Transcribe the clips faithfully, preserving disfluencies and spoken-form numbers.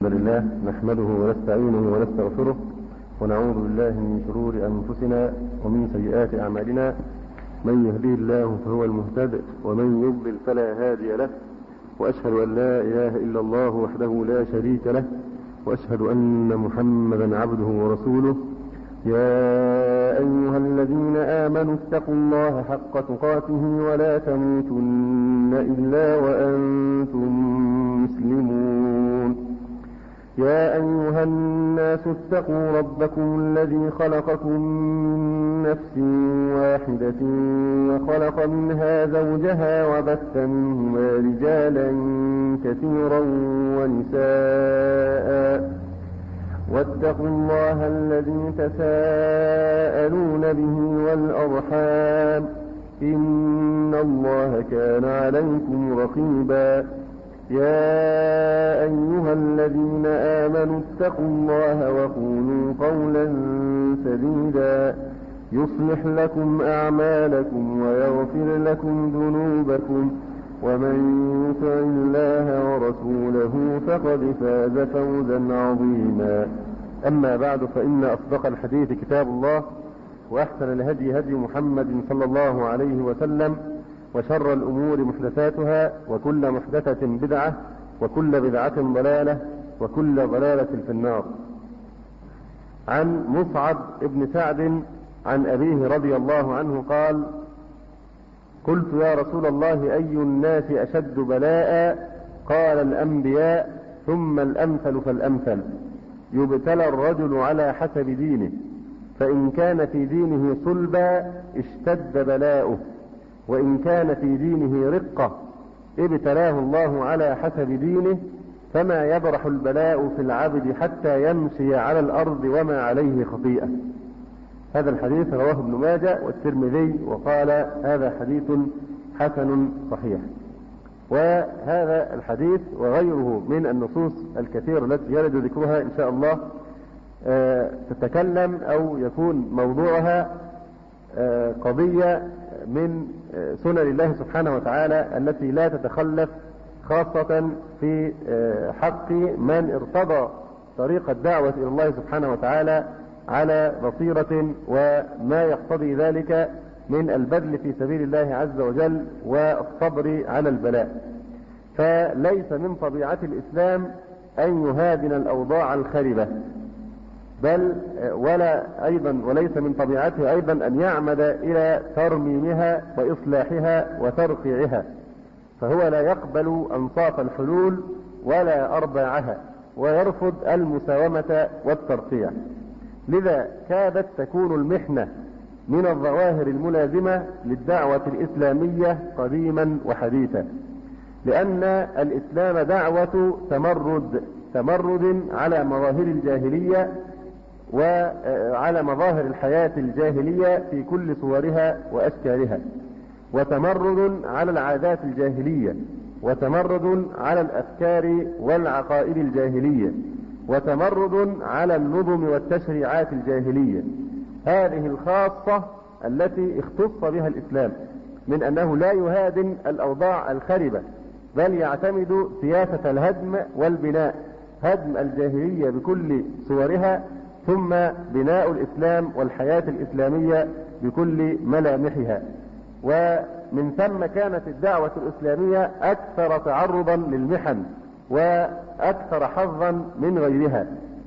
الحمد لله نحمده ونستعينه ونستغفره ونعوذ بالله من شرور أنفسنا ومن سيئات أعمالنا. من يهديه الله فهو المهتد ومن يضلل فلا هادي له، وأشهد أن لا إله إلا الله وحده لا شريك له، وأشهد أن محمدا عبده ورسوله. يا أيها الذين آمنوا اتقوا الله حق تقاته ولا تموتن إلا وأنتم مسلمون. يا أيها الناس اتقوا ربكم الذي خلقكم من نفس واحدة وخلق منها زوجها وبث منهما رجالا كثيرا ونساء، واتقوا الله الذي تساءلون به والأرحام إن الله كان عليكم رقيبا. يا أيها الذين آمنوا اتقوا الله وقولوا قولا سديدا يصلح لكم أعمالكم ويغفر لكم ذنوبكم، ومن يطع الله ورسوله فقد فاز فوزا عظيما. أما بعد، فإن أصدق الحديث كتاب الله، وأحسن الهدي هدي محمد صلى الله عليه وسلم، وشر الأمور محدثاتها، وكل محدثة بدعة، وكل بدعة ضلالة، وكل ضلالة في النار. عن مصعب بن سعد عن أبيه رضي الله عنه قال: قلت يا رسول الله أي الناس أشد بلاء؟ قال: الأنبياء ثم الأمثل فالأمثل. يبتلى الرجل على حسب دينه، فإن كان في دينه صلبا اشتد بلاؤه، وإن كان في دينه رقة ابتلاه الله على حسب دينه، فما يبرح البلاء في العبد حتى يمشي على الأرض وما عليه خطيئة. هذا الحديث رواه ابن ماجه والترمذي، وقال هذا حديث حسن صحيح. وهذا الحديث وغيره من النصوص الكثيرة التي يرد ذكرها إن شاء الله تتكلم أو يكون موضوعها قضية من سنن الله سبحانه وتعالى التي لا تتخلف، خاصة في حق من ارتضى طريق الدعوة إلى الله سبحانه وتعالى على بصيرة، وما يقتضي ذلك من البذل في سبيل الله عز وجل والصبر على البلاء. فليس من طبيعة الإسلام أن يهادن الأوضاع الخربة، بل ولا أيضا وليس من طبيعته أيضا أن يعمد إلى ترميمها وإصلاحها وترقيعها، فهو لا يقبل أنصاف الحلول ولا أرباعها، ويرفض المساومة والترقيع. لذا كادت تكون المحنة من الظواهر الملازمة للدعوة الإسلامية قديما وحديثا، لأن الإسلام دعوة تمرد تمرد على مظاهر الجاهلية وعلى مظاهر الحياة الجاهلية في كل صورها وأشكالها، وتمرد على العادات الجاهلية، وتمرد على الأفكار والعقائد الجاهلية، وتمرد على النظم والتشريعات الجاهلية، هذه الخاصة التي اختص بها الإسلام، من أنه لا يهادن الأوضاع الخربة، بل يعتمد سياسة الهدم والبناء، هدم الجاهلية بكل صورها، ثم بناء الإسلام والحياة الإسلامية بكل ملامحها. ومن ثم كانت الدعوة الإسلامية أكثر تعرضا للمحن وأكثر حظا من غيرها،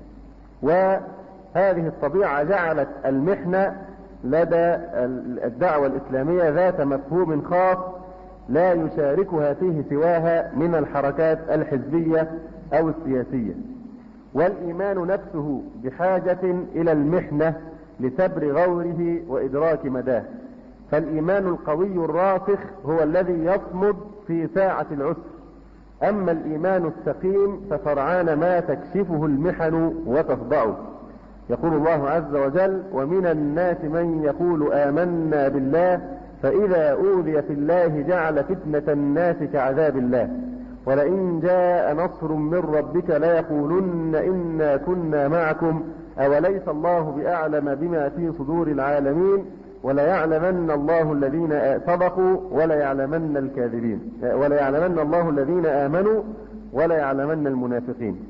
وهذه الطبيعة جعلت المحنة لدى الدعوة الإسلامية ذات مفهوم خاص لا يشاركها فيه سواها من الحركات الحزبية أو السياسية. والإيمان نفسه بحاجة إلى المحنة لسبر غوره وإدراك مداه، فالإيمان القوي الراسخ هو الذي يصمد في ساعة العسر، أما الإيمان السقيم فسرعان ما تكشفه المحن وتفضعه. يقول الله عز وجل: ومن الناس من يقول آمنا بالله فإذا أوذي في الله جعل فتنة الناس كعذاب الله، ولئن جاء نصر من ربك ليقولن إنا كنا معكم أوليس الله بأعلم بما في صدور العالمين وليعلمن الله الذين صدقوا وليعلمن الكاذبين وليعلمن الله الذين آمنوا وليعلمن المنافقين.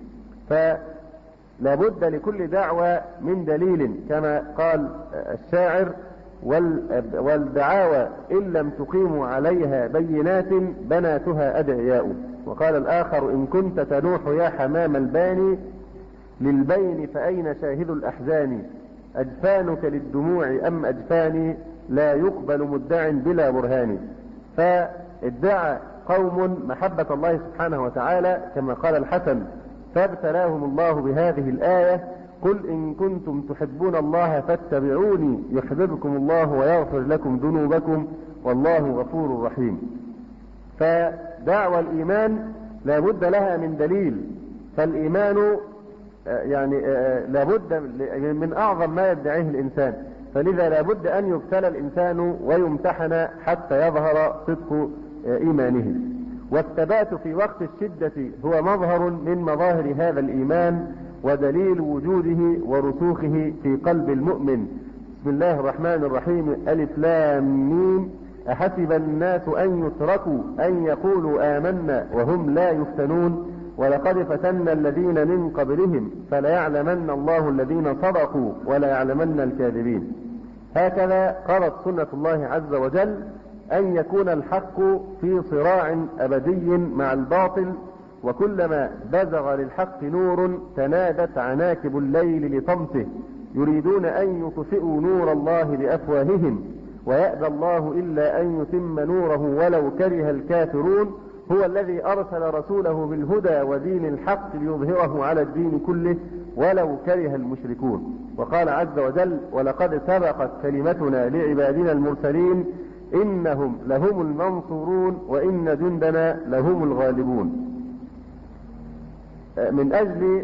فلا بد لكل دعوة من دليل كما قال الشاعر: والدعاوى إن لم تقيموا عليها بينات بناتها أدعياء. وقال الآخر: إن كنت تنوح يا حمام الباني للبين فأين شاهد الأحزان؟ أجفانك للدموع أم أجفاني؟ لا يقبل مدع بلا برهان. فادعى قوم محبة الله سبحانه وتعالى كما قال الحسن: فابتلاهم الله بهذه الآية: قل إن كنتم تحبون الله فاتبعوني يحببكم الله ويغفر لكم ذنوبكم والله غفور رحيم. فدعوى الإيمان لا بد لها من دليل، فالإيمان يعني لا بد من أعظم ما يدعيه الإنسان، فلذا لا بد أن يبتلى الإنسان ويمتحن حتى يظهر صدق إيمانه. والثبات في وقت الشدة هو مظهر من مظاهر هذا الإيمان ودليل وجوده ورسوخه في قلب المؤمن. بسم الله الرحمن الرحيم: ألف لام ميم أحسب الناس أن يتركوا أن يقولوا آمنا وهم لا يفتنون ولقد فتنا الذين من قبلهم فليعلمن الله الذين صدقوا وليعلمن الكاذبين. هكذا قرت سنة الله عز وجل أن يكون الحق في صراع أبدي مع الباطل، وكلما بزغ للحق نور تنادت عناكب الليل لطمسه يريدون أن يطفئوا نور الله بأفواههم ويأبى الله إلا أن يتم نوره ولو كره الكافرون. هو الذي أرسل رسوله بالهدى ودين الحق ليظهره على الدين كله ولو كره المشركون. وقال عز وجل: ولقد سبقت كلمتنا لعبادنا المرسلين إنهم لهم المنصورون وإن جندنا لهم الغالبون. من أجل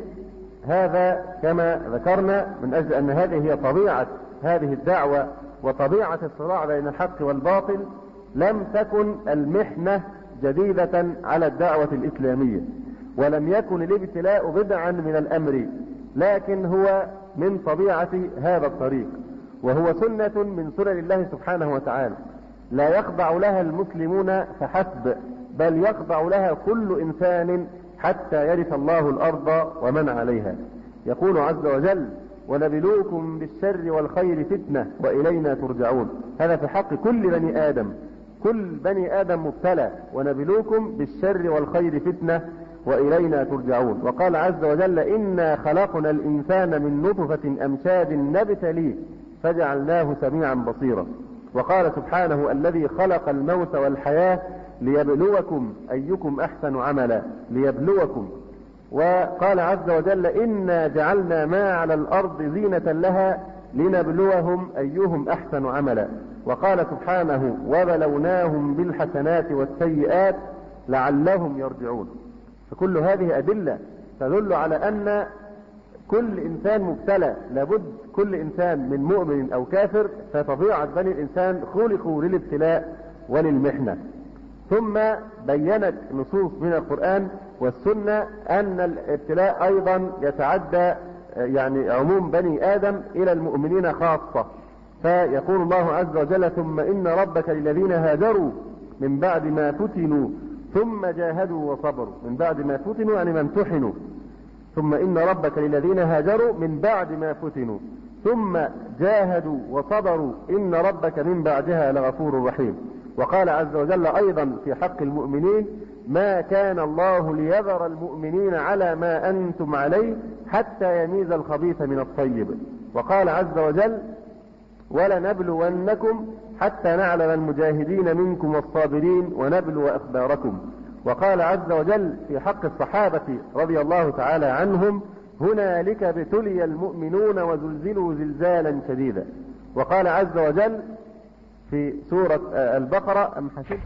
هذا كما ذكرنا، من أجل أن هذه هي طبيعة هذه الدعوة وطبيعة الصراع بين الحق والباطل، لم تكن المحنة جديدة على الدعوة الإسلامية، ولم يكن الابتلاء بدعا من الأمر، لكن هو من طبيعة هذا الطريق، وهو سنة من سنن الله سبحانه وتعالى لا يخضع لها المسلمون فحسب، بل يخضع لها كل إنسان حتى يرث الله الأرض ومن عليها. يقول عز وجل: ونبلوكم بالشر والخير فتنة وإلينا ترجعون. هذا في حق كل بني آدم، كل بني آدم مبتلى، ونبلوكم بالشر والخير فتنة وإلينا ترجعون. وقال عز وجل: إنا خلقنا الإنسان من نطفة أمشاج نبتليه فجعلناه سميعا بصيرا. وقال سبحانه: الذي خلق الموت والحياة ليبلوكم أيكم أحسن عملا، ليبلوكم. وقال عز وجل: إنا جعلنا ما على الأرض زينة لها لنبلوهم أيهم أحسن عملا. وقال سبحانه: وبلوناهم بالحسنات والسيئات لعلهم يرجعون. فكل هذه أدلة تدل على أن كل إنسان مبتلى، لابد كل إنسان من مؤمن أو كافر، فطبيعة بني الإنسان خلقوا للابتلاء وللمحنة. ثم بينت نصوص من القرآن والسنة أن الابتلاء أيضا يتعدى يعني عموم بني آدم إلى المؤمنين خاصة. فيقول الله عز وجل: ثم إن ربك للذين هاجروا من بعد ما فتنوا ثم جاهدوا وصبروا. من بعد ما فتنوا يعني ما امتحنوا. ثم إن ربك للذين هاجروا من بعد ما فتنوا ثم جاهدوا وصبروا إن ربك من بعدها لغفور رحيم. وقال عز وجل أيضا في حق المؤمنين: ما كان الله ليذر المؤمنين على ما أنتم عليه حتى يميز الخبيث من الطيب. وقال عز وجل: ولنبلونكم حتى نعلم المجاهدين منكم والصابرين ونبلو أخباركم. وقال عز وجل في حق الصحابة رضي الله تعالى عنهم: هنالك ابتلي المؤمنون وزلزلوا زلزالا شديدا. وقال عز وجل في سورة البقرة: أم حسبتم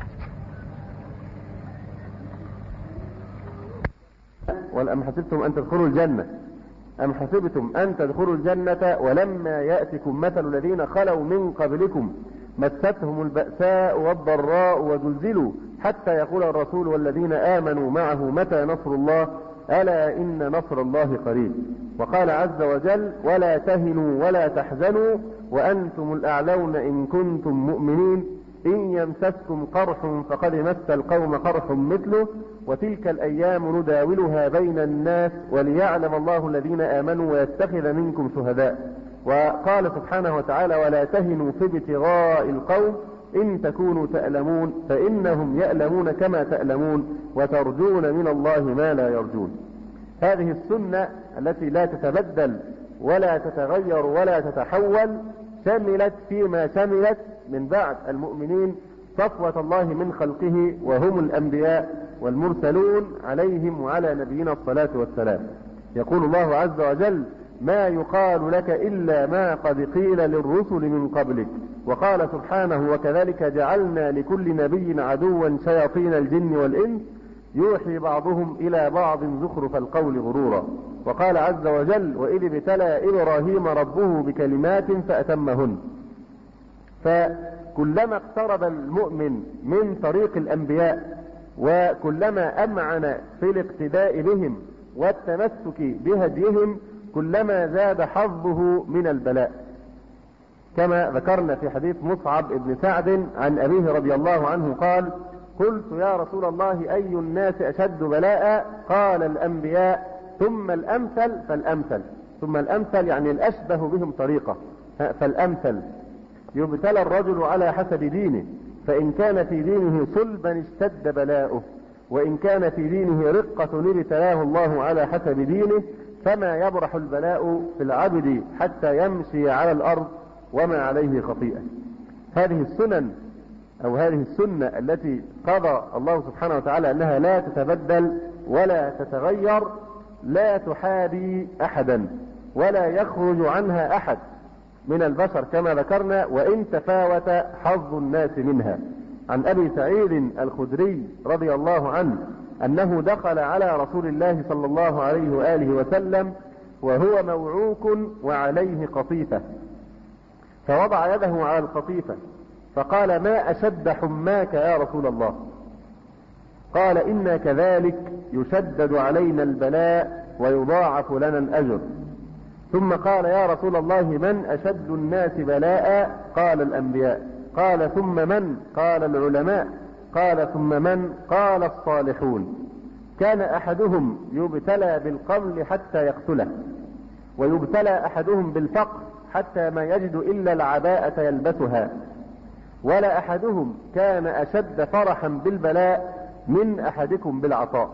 أم حسبتم أن تدخلوا الجنة أم حسبتم أن تدخلوا الجنة ولما يأتكم مثل الذين خلوا من قبلكم مستهم البأساء والضراء وزلزلوا حتى يقول الرسول والذين آمنوا معه متى نصر الله ألا إن نصر الله قريب. وقال عز وجل: ولا تهنوا ولا تحزنوا وأنتم الأعلون إن كنتم مؤمنين إن يمسسكم قرح فقد مس القوم قرح مثله وتلك الأيام نداولها بين الناس وليعلم الله الذين آمنوا ويتخذ منكم شهداء. وقال سبحانه وتعالى ولا تهنوا في ابتغاء القوم إن تكونوا تألمون فإنهم يألمون كما تألمون وترجون من الله ما لا يرجون. هذه السنة التي لا تتبدل ولا تتغير ولا تتحول شملت فيما شملت من بعد المؤمنين صفوة الله من خلقه وهم الأنبياء والمرسلون عليهم وعلى نبينا الصلاة والسلام. يقول الله عز وجل ما يقال لك إلا ما قد قيل للرسل من قبلك. وقال سبحانه وكذلك جعلنا لكل نبي عدوا شياطين الجن والإنس يوحي بعضهم إلى بعض زخرف القول غرورا. وقال عز وجل وإذ ابتلى إبراهيم ربه بكلمات فأتمهن. فكلما اقترب المؤمن من طريق الأنبياء وكلما أمعن في الاقتداء بهم والتمسك بهديهم كلما زاد حظه من البلاء، كما ذكرنا في حديث مصعب بن سعد عن أبيه رضي الله عنه قال قلت يا رسول الله أي الناس أشد بلاء؟ قال الأنبياء ثم الأمثل فالأمثل. ثم الأمثل يعني الأشبه بهم طريقة، فالأمثل يبتلى الرجل على حسب دينه فإن كان في دينه صلبا اشتد بلاؤه وإن كان في دينه رقة ابتلاه الله على حسب دينه فما يبرح البلاء في العبد حتى يمشي على الأرض وما عليه خطيئة. هذه السنن أو هذه السنة التي قضى الله سبحانه وتعالى أنها لا تتبدل ولا تتغير لا تحابي أحدا ولا يخرج عنها أحد من البشر كما ذكرنا وإن تفاوت حظ الناس منها. عن أبي سعيد الخدري رضي الله عنه أنه دخل على رسول الله صلى الله عليه وآله وسلم وهو موعوك وعليه قطيفة فوضع يده على القطيفة فقال ما أشد حماك يا رسول الله؟ قال إنا كذلك يشدد علينا البلاء ويضاعف لنا الأجر. ثم قال يا رسول الله من أشد الناس بلاء؟ قال الأنبياء. قال ثم من؟ قال العلماء. قال ثم من؟ قال الصالحون. كان أحدهم يبتلى بالقمل حتى يقتله ويبتلى أحدهم بالفقر حتى ما يجد إلا العباءة يلبسها ولا أحدهم كان أشد فرحا بالبلاء من أحدكم بالعطاء.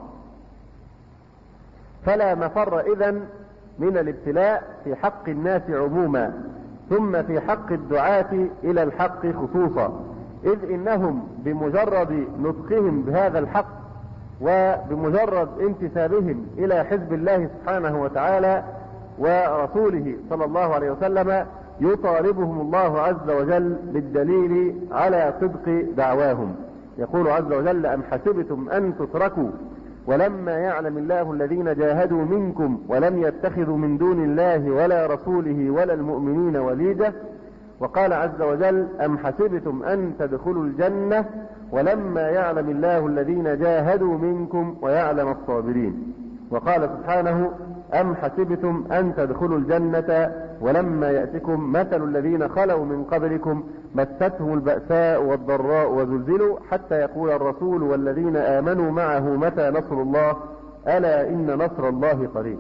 فلا مفر إذن من الابتلاء في حق الناس عموما ثم في حق الدعاة إلى الحق خصوصا إذ إنهم بمجرد نطقهم بهذا الحق وبمجرد انتسابهم إلى حزب الله سبحانه وتعالى ورسوله صلى الله عليه وسلم يطالبهم الله عز وجل بالدليل على صدق دعواهم. يقول عز وجل أم حسبتم أن تتركوا ولما يعلم الله الذين جاهدوا منكم ولم يتخذوا من دون الله ولا رسوله ولا المؤمنين وليجة. وقال عز وجل أم حسبتم أن تدخلوا الجنة ولما يعلم الله الذين جاهدوا منكم ويعلم الصابرين. وقال سبحانه أم حسبتم أن تدخلوا الجنة ولما يأتكم مثل الذين خلوا من قبلكم مستهم البأساء والضراء وزلزلوا حتى يقول الرسول والذين آمنوا معه متى نصر الله ألا إن نصر الله قريب.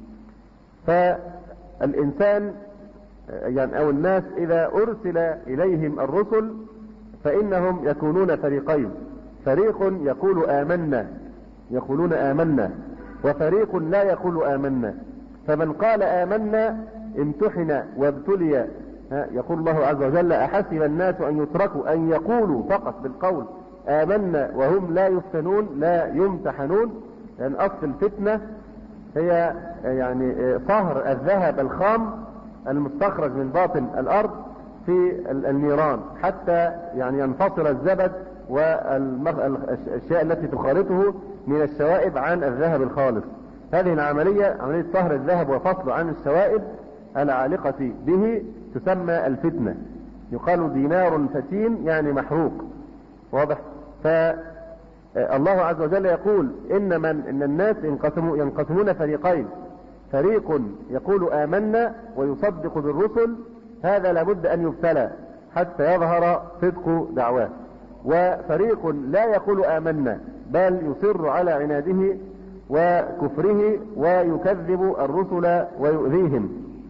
فالإنسان يعني أو الناس إذا أرسل إليهم الرسل فإنهم يكونون فريقين، فريق يقول آمنا يقولون آمنا وفريق لا يقول آمنا. فمن قال آمنا امتحن وابتلي. يقول الله عز وجل أحسب الناس أن يتركوا أن يقولوا فقط بالقول آمنا وهم لا يفتنون لا يمتحنون. لأن أصل الفتنة هي يعني صهر الذهب الخام المستخرج من باطن الأرض في النيران حتى يعني ينفصل الزبد والأشياء التي تخالطه من الشوائب عن الذهب الخالص. هذه العملية عملية صهر الذهب وفصله عن الشوائب العالقة به تسمى الفتنة. يقال دينار فتين يعني محروق. واضح؟ فالله عز وجل يقول إن من إن الناس ينقسمون ينقسمون فريقين، فريق يقول آمنا ويصدق بالرسل هذا لابد أن يبتلى حتى يظهر صدق دعواه، وفريق لا يقول آمنا بل يصر على عناده وكفره ويكذب الرسل ويؤذيهم.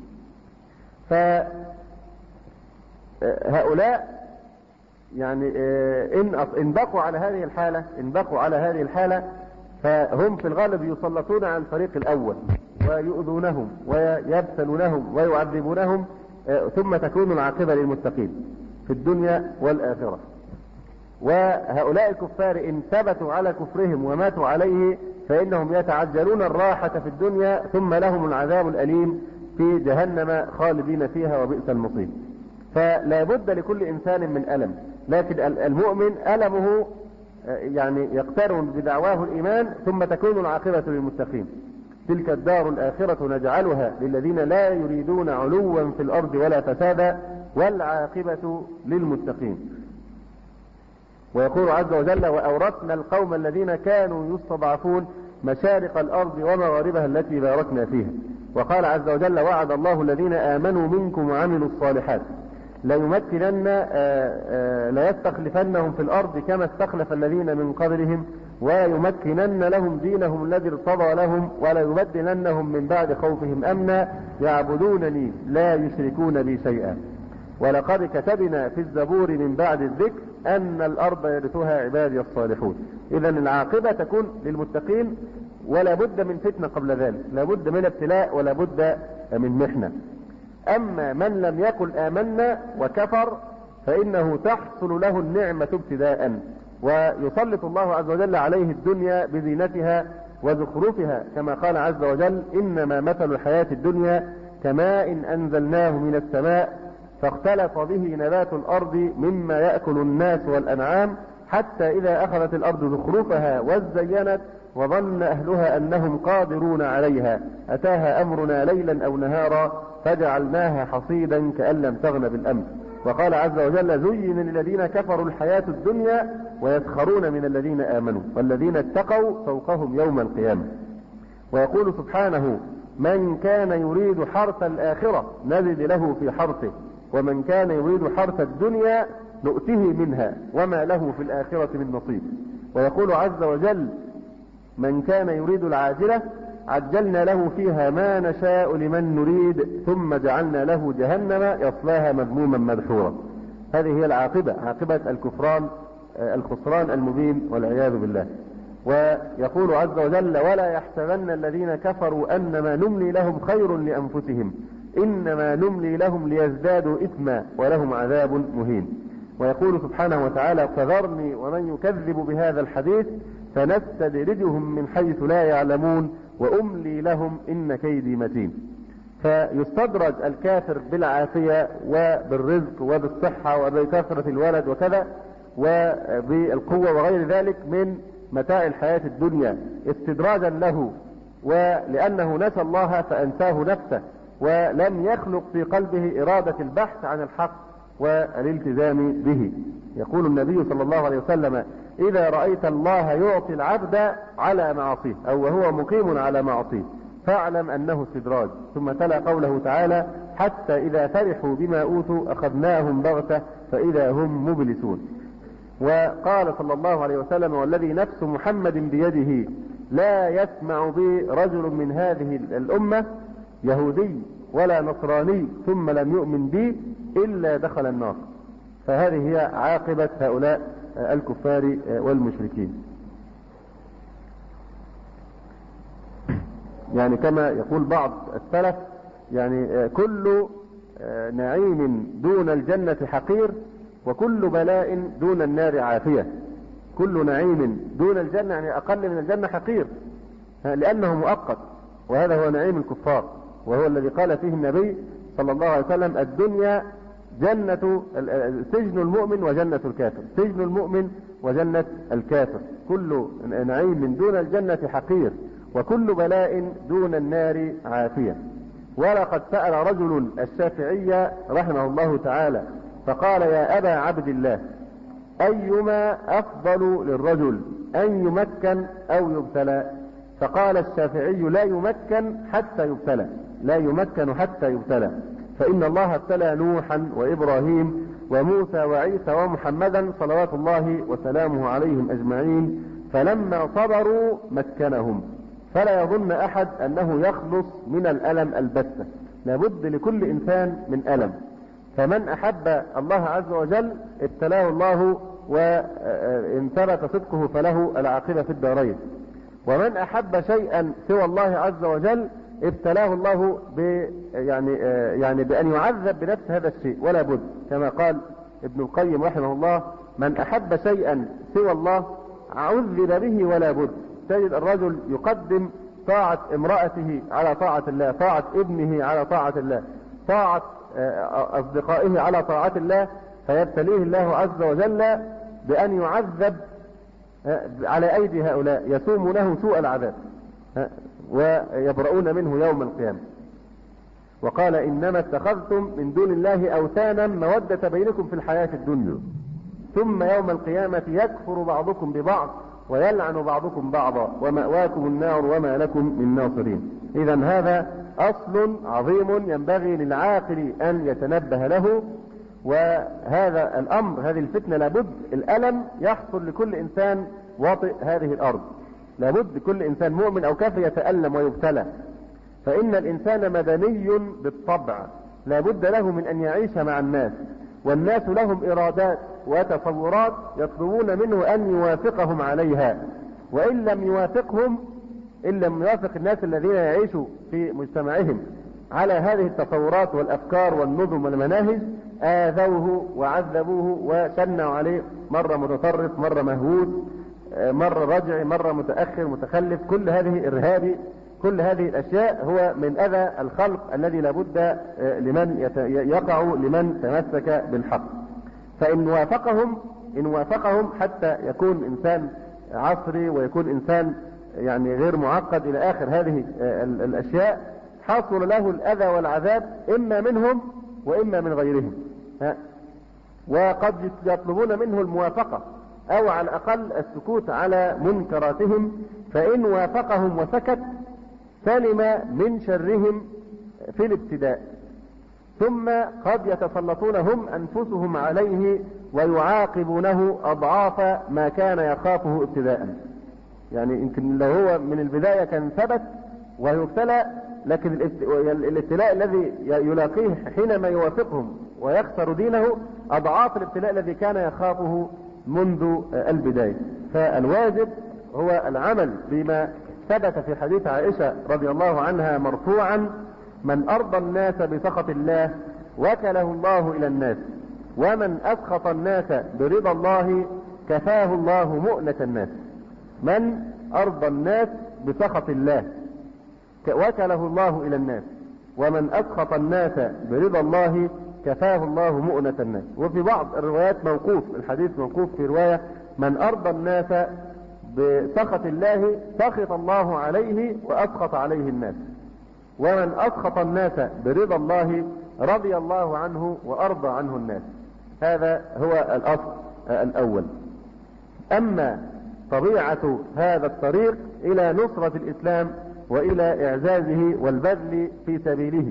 فهؤلاء يعني إن إن بقوا على هذه الحالة إن بقوا على هذه الحالة فهم في الغالب يسلطون على الفريق الأول ويؤذونهم ويبتلونهم ويعذبونهم، ثم تكون العاقبة للمتقين في الدنيا والآخرة. وهؤلاء الكفار إن ثبتوا على كفرهم وماتوا عليه فإنهم يتعجلون الراحة في الدنيا ثم لهم العذاب الأليم في جهنم خالدين فيها وبئس المصير. فلا بد لكل إنسان من ألم، لكن المؤمن ألمه يعني يقترن بدعواه الإيمان ثم تكون العاقبة للمتقين. تلك الدار الآخرة نجعلها للذين لا يريدون علوا في الأرض ولا فسادا والعاقبة للمتقين. ويقول عز وجل: وأورثنا القوم الذين كانوا يستضعفون مشارق الأرض ومغاربها التي باركنا فيها. وقال عز وجل: وعد الله الذين آمنوا منكم وعملوا الصالحات ليمكنن ليستخلفنهم في الأرض كما استخلف الذين من قبلهم ويمكنن لهم دينهم الذي ارتضى لهم وليبدلنهم من بعد خوفهم أمنا يعبدونني لا يشركون بي شيئا ولقد كتبنا في الزبور من بعد الذكر أن الأرض يرثها عبادي الصالحون. إذا العاقبة تكون للمتقين، ولا بد من فتنة قبل ذلك، لا بد من ابتلاء ولا بد من محنة. أما من لم يقل آمنا وكفر فإنه تحصل له النعمة ابتداء، ويسلط الله عز وجل عليه الدنيا بزينتها وزخرفها، كما قال عز وجل: إنما مثل الحياة الدنيا كماء أنزلناه من السماء فاختلط به نبات الأرض مما يأكل الناس والأنعام حتى إذا أخذت الأرض زخرفها وزينت وظن أهلها أنهم قادرون عليها أتاها أمرنا ليلا أو نهارا فجعلناها حصيدا كأن لم تغن بالأمس. وقال عز وجل: زين للذين كفروا الحياة الدنيا ويسخرون من الذين آمنوا والذين اتقوا فوقهم يوم القيامة. ويقول سبحانه: من كان يريد حرث الآخرة نزد له في حرثه ومن كان يريد حرث الدنيا نؤته منها وما له في الآخرة من نصيب. ويقول عز وجل: من كان يريد العاجلة عجلنا له فيها ما نشاء لمن نريد ثم جعلنا له جهنم يصلاها مذموما مدحورا. هذه هي العاقبة، عاقبة الكفران الخسران المبين والعياذ بالله. ويقول عز وجل: ولا يحسبن الذين كفروا أنما نملي لهم خير لأنفسهم إنما نملي لهم ليزدادوا إثما ولهم عذاب مهين. ويقول سبحانه وتعالى: فذرني ومن يكذب بهذا الحديث فنستدرجهم من حيث لا يعلمون وأملي لهم إن كيدي متين. فيستدرج الكافر بالعافية وبالرزق وبالصحة وبكثرة الولد وكذا وبالقوة وغير ذلك من متاع الحياة الدنيا استدراجا له، ولأنه نسى الله فأنساه نفسه ولم يخلق في قلبه إرادة البحث عن الحق والالتزام به. يقول النبي صلى الله عليه وسلم: إذا رأيت الله يعطي العبد على معصيه أو وهو مقيم على معصيه فاعلم أنه استدراج. ثم تلا قوله تعالى: حتى إذا فرحوا بما أوتوا أخذناهم بغتة فإذا هم مبلسون. وقال صلى الله عليه وسلم: والذي نفس محمد بيده لا يسمع بي رجل من هذه الأمة يهودي ولا نصراني ثم لم يؤمن بي إلا دخل النار. فهذه هي عاقبة هؤلاء الكفار والمشركين. يعني كما يقول بعض السلف: يعني كل نعيم دون الجنة حقير وكل بلاء دون النار عافية. كل نعيم دون الجنة يعني أقل من الجنة حقير لأنه مؤقت، وهذا هو نعيم الكفار، وهو الذي قال فيه النبي صلى الله عليه وسلم: الدنيا جنة سجن المؤمن وجنة الكافر، سجن المؤمن وجنة الكافر. كل نعيم دون الجنة حقير وكل بلاء دون النار عافية. ولقد سأل رجل الشافعي رحمه الله تعالى فقال: يا أبا عبد الله، أيما أفضل للرجل أن يمكن أو يبتلى؟ فقال الشافعي: لا يمكن حتى يبتلى، لا يمكن حتى يبتلى، فإن الله ابتلى نوحا وإبراهيم وموسى وعيسى ومحمدا صلوات الله وسلامه عليهم أجمعين، فلما صبروا مكنهم. فلا يظن أحد أنه يخلص من الألم البتة، لابد لكل إنسان من ألم. فمن أحب الله عز وجل ابتلاه الله، وإن ثبت صدقه فله العاقبة في الدارين. ومن أحب شيئا سوى الله عز وجل ابتلاه الله ب يعني يعني بأن يعذب بنفس هذا الشيء ولا بد، كما قال ابن القيم رحمه الله: من أحب شيئا سوى الله عذب به ولا بد. تجد الرجل يقدم طاعة امرأته على طاعة الله، طاعة ابنه على طاعة الله، طاعة أصدقائه على طاعة الله، فيبتليه الله عز وجل بأن يعذب على أيدي هؤلاء يسومونه سوء العذاب ويبرؤون منه يوم القيامة. وقال: إنما اتخذتم من دون الله أوثانا مودة بينكم في الحياة الدنيا، ثم يوم القيامة يكفر بعضكم ببعض ويلعن بعضكم بعضا ومأواكم النار وما لكم من ناصرين. إذا هذا أصل عظيم ينبغي للعاقل أن يتنبه له. وهذا الأمر، هذه الفتنة، لابد الألم يحصل لكل إنسان واطئ هذه الأرض، لابد لكل إنسان مؤمن أو كافر يتألم ويبتلى. فإن الإنسان مدني بالطبع، لابد له من أن يعيش مع الناس، والناس لهم إرادات وتصورات يطلبون منه أن يوافقهم عليها، وإن لم يوافقهم، إن لم يوافق الناس الذين يعيشوا في مجتمعهم على هذه التصورات والأفكار والنظم والمناهج، آذوه وعذبوه وشنوا عليه، مرة متطرف، مرة مهووس، مرة رجعي، مرة متأخر متخلف. كل هذه إرهابي، كل هذه الأشياء هو من أذى الخلق الذي لابد لمن يقع لمن تمسك بالحق. فإن وافقهم إن وافقهم حتى يكون إنسان عصري ويكون إنسان يعني غير معقد إلى آخر هذه الأشياء، حصل له الأذى والعذاب إما منهم وإما من غيرهم. وقد يطلبون منه الموافقة أو على الأقل السكوت على منكراتهم، فإن وافقهم وسكت سلم من شرهم في الابتداء، ثم قد يتسلطون هم أنفسهم عليه ويعاقبونه أضعاف ما كان يخافه ابتداء. يعني يمكن لو هو من البداية كان ثبت ويبتلى، لكن الابتلاء الذي يلاقيه حينما يوافقهم ويخسر دينه أضعاف الابتلاء الذي كان يخافه منذ البداية. فالواجب هو العمل بما ثبت في حديث عائشة رضي الله عنها مرفوعا: من أرضى الناس بسخط الله وكله الله إلى الناس، ومن أسخط الناس برضا الله كفاه الله مؤنة الناس. من أرضى الناس بسخط الله وكله الله إلى الناس، ومن أسخط الناس برضا الله كفاه الله مؤنة الناس. وفي بعض الروايات موقوف، الحديث موقوف في رواية: من أرضى الناس بسخط الله سخط الله عليه وأسخط عليه الناس، ومن أسخط الناس برضا الله رضي الله عنه وأرضى عنه الناس. هذا هو الأصل الأول. أما طبيعة هذا الطريق إلى نصرة الإسلام وإلى إعزازه والبذل في سبيله،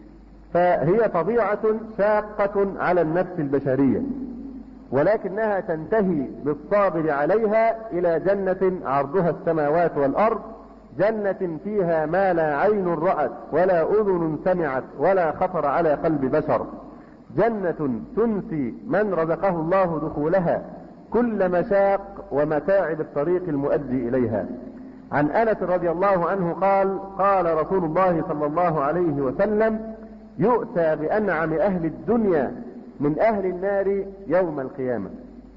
فهي طبيعة شاقة على النفس البشرية، ولكنها تنتهي بالصابر عليها إلى جنة عرضها السماوات والأرض، جنة فيها ما لا عين رأت ولا أذن سمعت ولا خطر على قلب بشر، جنة تنسي من رزقه الله دخولها كل مشاق ومتاعب الطريق المؤدي إليها. عن أنس رضي الله عنه قال: قال رسول الله صلى الله عليه وسلم: يؤتى بأنعم أهل الدنيا من أهل النار يوم القيامة،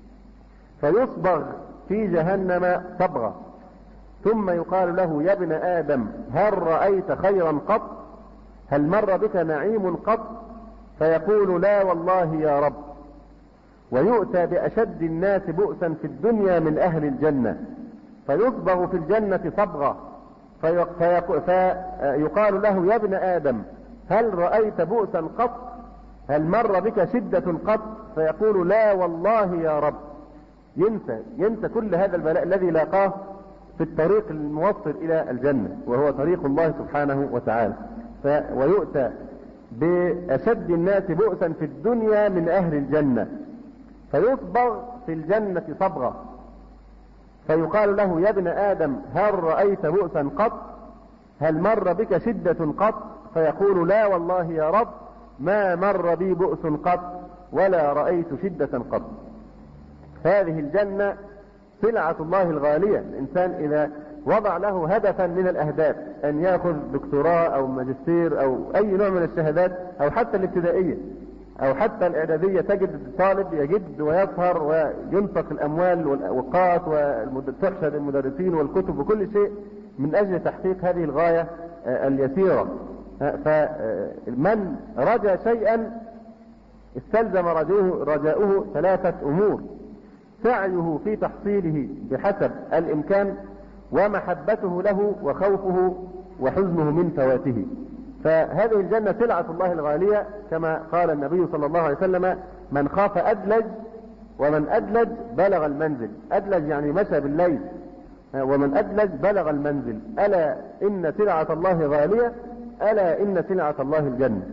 فيصبغ في جهنم صبغة، ثم يقال له: يا ابن آدم هل رأيت خيرا قط؟ هل مر بك نعيم قط؟ فيقول: لا والله يا رب. ويؤتى بأشد الناس بؤسا في الدنيا من أهل الجنة، فيصبغ في الجنة صبغة، فيقال له: يا ابن آدم هل رأيت بؤسا قط؟ هل مر بك شدة قط؟ فيقول: لا والله يا رب. ينسى ينسى كل هذا البلاء الذي لاقاه في الطريق الموصل إلى الجنة، وهو طريق الله سبحانه وتعالى. ويؤتى بأشد الناس بؤسا في الدنيا من أهل الجنة، فيصبغ في الجنة صبغة، فيقال له: يا ابن آدم هل رأيت بؤسا قط؟ هل مر بك شدة قط؟ فيقول: لا والله يا رب، ما مر بي بؤس قط ولا رأيت شدة قط. هذه الجنة سلعة الله الغالية. الإنسان إذا وضع له هدفا من الأهداف، أن يأخذ دكتوراه أو ماجستير أو أي نوع من الشهادات، أو حتى الابتدائية أو حتى الإعدادية، تجد الطالب يجد ويسهر وينفق الأموال والأوقات وتحشد المدرسين والكتب وكل شيء من أجل تحقيق هذه الغاية اليسيرة. فمن رجا شيئا استلزم رجاؤه ثلاثة أمور: سعيه في تحصيله بحسب الإمكان، ومحبته له، وخوفه وحزنه من فواته. فهذه الجنة سلعة الله الغالية، كما قال النبي صلى الله عليه وسلم: من خاف أدلج، ومن أدلج بلغ المنزل. أدلج يعني مشى بالليل، ومن أدلج بلغ المنزل. ألا إن سلعة الله غالية، ألا إن سلعة الله الجنة.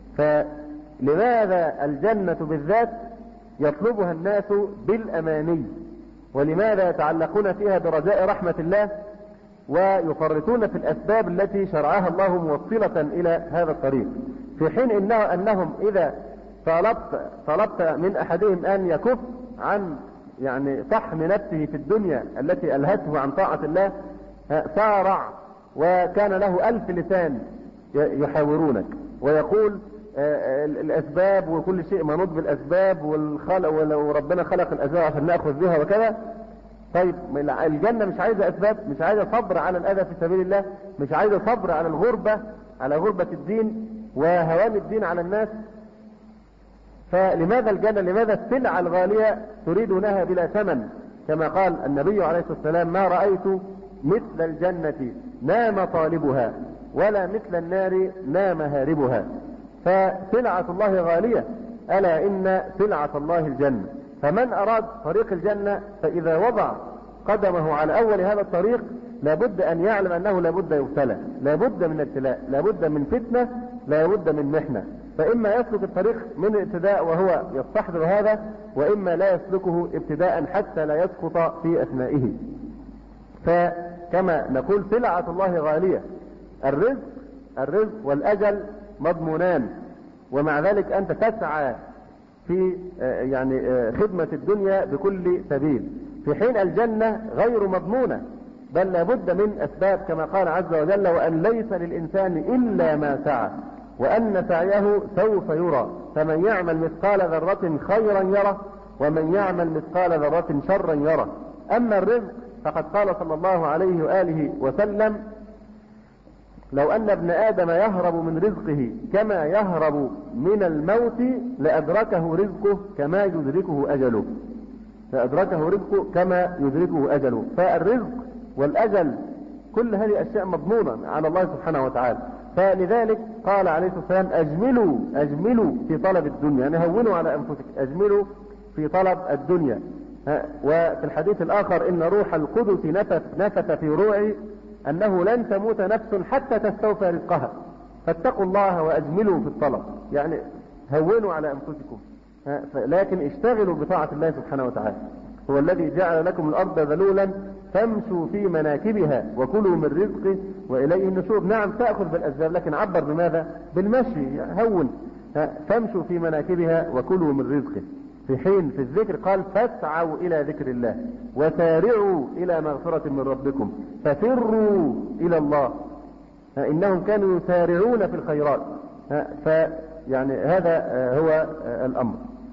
فلماذا الجنة بالذات يطلبها الناس بالأماني؟ ولماذا يتعلقون فيها برجاء رحمة الله ويفرطون في الأسباب التي شرعها الله موصلة إلى هذا الطريق، في حين إنه أنهم إذا طلبت, طلبت من أحدهم أن يكف عن يعني طحن نفسه في الدنيا التي ألهته عن طاعة الله، سارع وكان له ألف لسان يحاورونك ويقول الأسباب وكل شيء منوط بالأسباب، والخلق ولو ربنا خلق الأسباب عشان نأخذ بها وكذا. طيب الجنة مش عايزة أسباب، مش عايزة صبر على الأذى في سبيل الله، مش عايزة صبر على الغربة، على غربة الدين وهوام الدين على الناس. فلماذا الجنة؟ لماذا السلعة الغالية تريدونها بلا ثمن؟ كما قال النبي عليه الصلاة والسلام: ما رأيت مثل الجنة نام طالبها، ولا مثل النار نام هاربها. فسلعة الله غالية، ألا إن سلعة الله الجنة. فمن أراد طريق الجنة فإذا وضع قدمه على أول هذا الطريق لابد أن يعلم أنه لابد يبتلى، لابد من ابتلاء، لابد من فتنة، لابد من محنة. فإما يسلك الطريق من ابتداء وهو يستحضر هذا، وإما لا يسلكه ابتداء حتى لا يسقط في أثنائه. فكما نقول سلعة الله غالية. الرزق الرزق والأجل مضمونان، ومع ذلك أنت تسعى في يعني خدمة الدنيا بكل سبيل، في حين الجنة غير مضمونة، بل لابد من أسباب، كما قال عز وجل: وأن ليس للإنسان إلا ما سعى وأن سعيه سوف يرى، فمن يعمل مثقال ذرة خيرا يره، ومن يعمل مثقال ذرة شرا يره. أما الرزق فقد قال صلى الله عليه وآله وسلم: لو أن ابن آدم يهرب من رزقه كما يهرب من الموت لأدركه رزقه كما يدركه أجله، لأدركه رزقه كما يدركه أجله. فالرزق والأجل كل هذه أشياء مضمونة على الله سبحانه وتعالى. فلذلك قال عليه الصلاة والسلام: أجملوا أجملوا في طلب الدنيا، يعني هونوا على أنفسك، أجملوا في طلب الدنيا. وفي الحديث الآخر: إن روح القدس نفث, نفث في روعي أنه لن تموت نفس حتى تستوفى رزقها، فاتقوا الله وأجملوا في الطلب، يعني هونوا على أنفسكم، لكن اشتغلوا بطاعة الله سبحانه وتعالى. هو الذي جعل لكم الأرض ذلولا فامشوا في مناكبها وكلوا من رزقه وإليه النشور. نعم تأخذ بالأسباب، لكن عبر بماذا؟ بالمشي، هون. فامشوا في مناكبها وكلوا من رزقه. في حين في الذكر قال: فاسعوا إلى ذكر الله وسارعوا إلى مغفرة من ربكم ففروا إلى الله، إنهم كانوا يسارعون في الخيرات. فيعني هذا هو الأمر.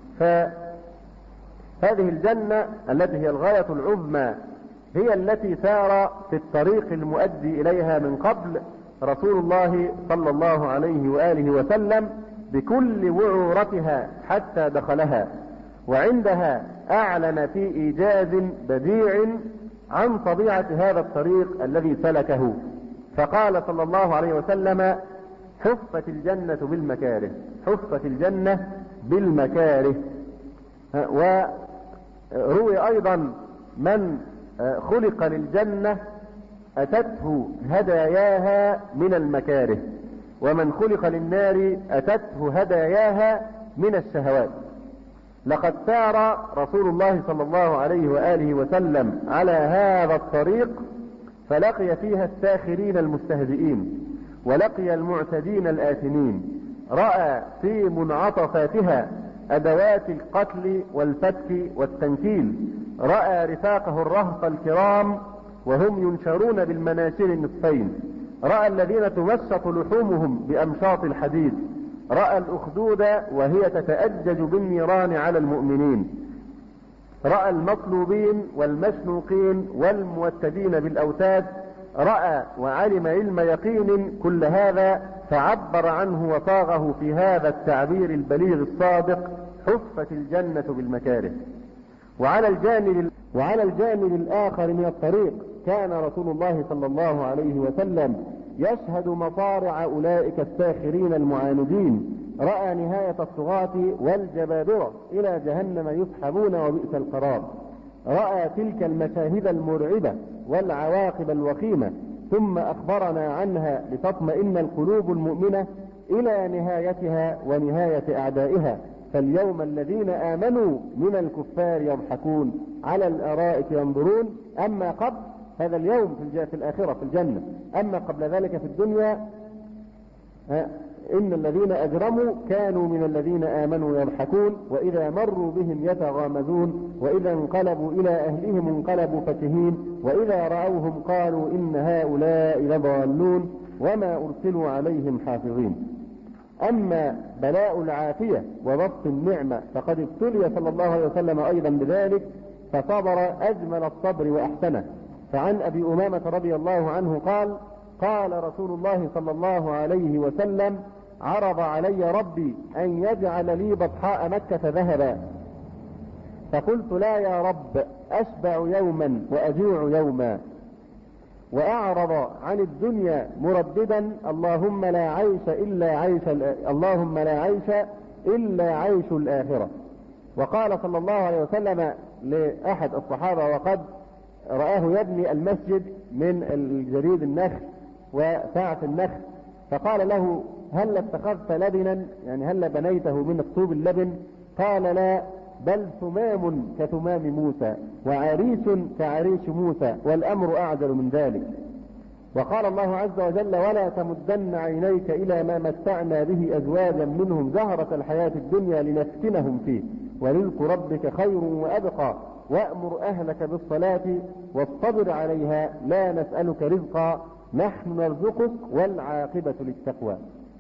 فهذه الجنة التي هي الغاية العظمى هي التي سار في الطريق المؤدي إليها من قبل رسول الله صلى الله عليه وآله وسلم بكل وعورتها حتى دخلها، وعندها أعلن في إيجاز بديع عن طبيعة هذا الطريق الذي سلكه، فقال صلى الله عليه وسلم: حفت الجنة بالمكاره، حفت الجنة بالمكاره. وروي أيضا: من خلق للجنة أتته هداياها من المكاره. ومن خلق للنار أتته هداياها من الشهوات. لقد سار رسول الله صلى الله عليه وآله وسلم على هذا الطريق فلقي فيها الساخرين المستهزئين، ولقي المعتدين الآثمين، رأى في منعطفاتها أدوات القتل والفتك والتنكيل، رأى رفاقه الرهط الكرام وهم ينشرون بالمناشر النصفين، رأى الذين تمشط لحومهم بأمشاط الحديد، رأى الأخدود وهي تتأجج بالنيران على المؤمنين، رأى المطلوبين والمشنوقين والموتدين بالأوتاد، رأى وعلم علم يقين كل هذا، فعبر عنه وصاغه في هذا التعبير البليغ الصادق: حفت الجنة بالمكاره. وعلى الجانب وعلى الجانب الآخر من الطريق كان رسول الله صلى الله عليه وسلم يشهد مصارع أولئك الساخرين المعاندين، رأى نهاية الطغاة والجبابرة إلى جهنم يسحبون وبئس القرار، رأى تلك المشاهد المرعبة والعواقب الوخيمة، ثم أخبرنا عنها لتطمئن القلوب المؤمنة إلى نهايتها ونهاية أعدائها. فاليوم الذين آمنوا من الكفار يضحكون على الأرائك ينظرون. أما قبل هذا اليوم في الآخرة في الجنة، أما قبل ذلك في الدنيا إن الذين أجرموا كانوا من الذين آمنوا يضحكون، وإذا مروا بهم يتغامزون، وإذا انقلبوا إلى أهلهم انقلبوا فكهين، وإذا رأوهم قالوا إن هؤلاء لضالون وما أرسلوا عليهم حافظين. أما بلاء العافية وضبط النعمة فقد ابتلي صلى الله عليه وسلم أيضا بذلك، فصبر أجمل الصبر وأحسنه. فعن أبي أمامة رضي الله عنه قال: قال رسول الله صلى الله عليه وسلم: عرض علي ربي أن يجعل لي بطحاء مكة ذهبا، فقلت: لا يا رب، أشبع يوما وأجوع يوما. وأعرض عن الدنيا مرددا: اللهم لا عيش إلا عيش اللهم لا عيش إلا عيش الآخرة. وقال صلى الله عليه وسلم لأحد الصحابة وقد رآه يبني المسجد من الجريد النخل وساعة النخل، فقال له: هل اتخذت لبنا، يعني هل بنيته من الطوب اللبن؟ قال: لا، بل ثمام كثمام موسى، وعريش كعريش موسى، والأمر أعجل من ذلك. وقال الله عز وجل: ولا تمدن عينيك إلى ما متعنا به أزواجا منهم زهرة الحياة الدنيا لنفتنهم فيه، ورزق ربك خير وأبقى، وأمر أهلك بالصلاة واصطبر عليها، لا نسألك رزقا نحن نرزقك والعاقبة للتقوى.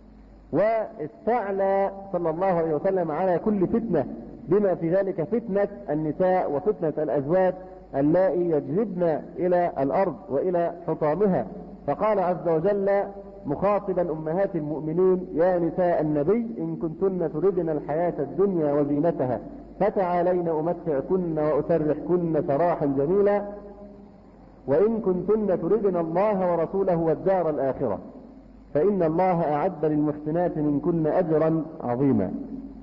واستعلى صلى الله عليه وسلم على كل فتنة، بما في ذلك فتنة النساء وفتنة الأزواج اللائي يجذبن إلى الأرض وإلى حطامها. فقال عز وجل مخاطبا أمهات المؤمنين: يا نساء النبي إن كنتن تردن الحياة الدنيا وزينتها فتعالين أمتعكن وأسرحكن سراحا جميلا، وإن كنتن تردن الله ورسوله والدار الآخرة فإن الله أعد للمحسنات منكن أجرا عظيما.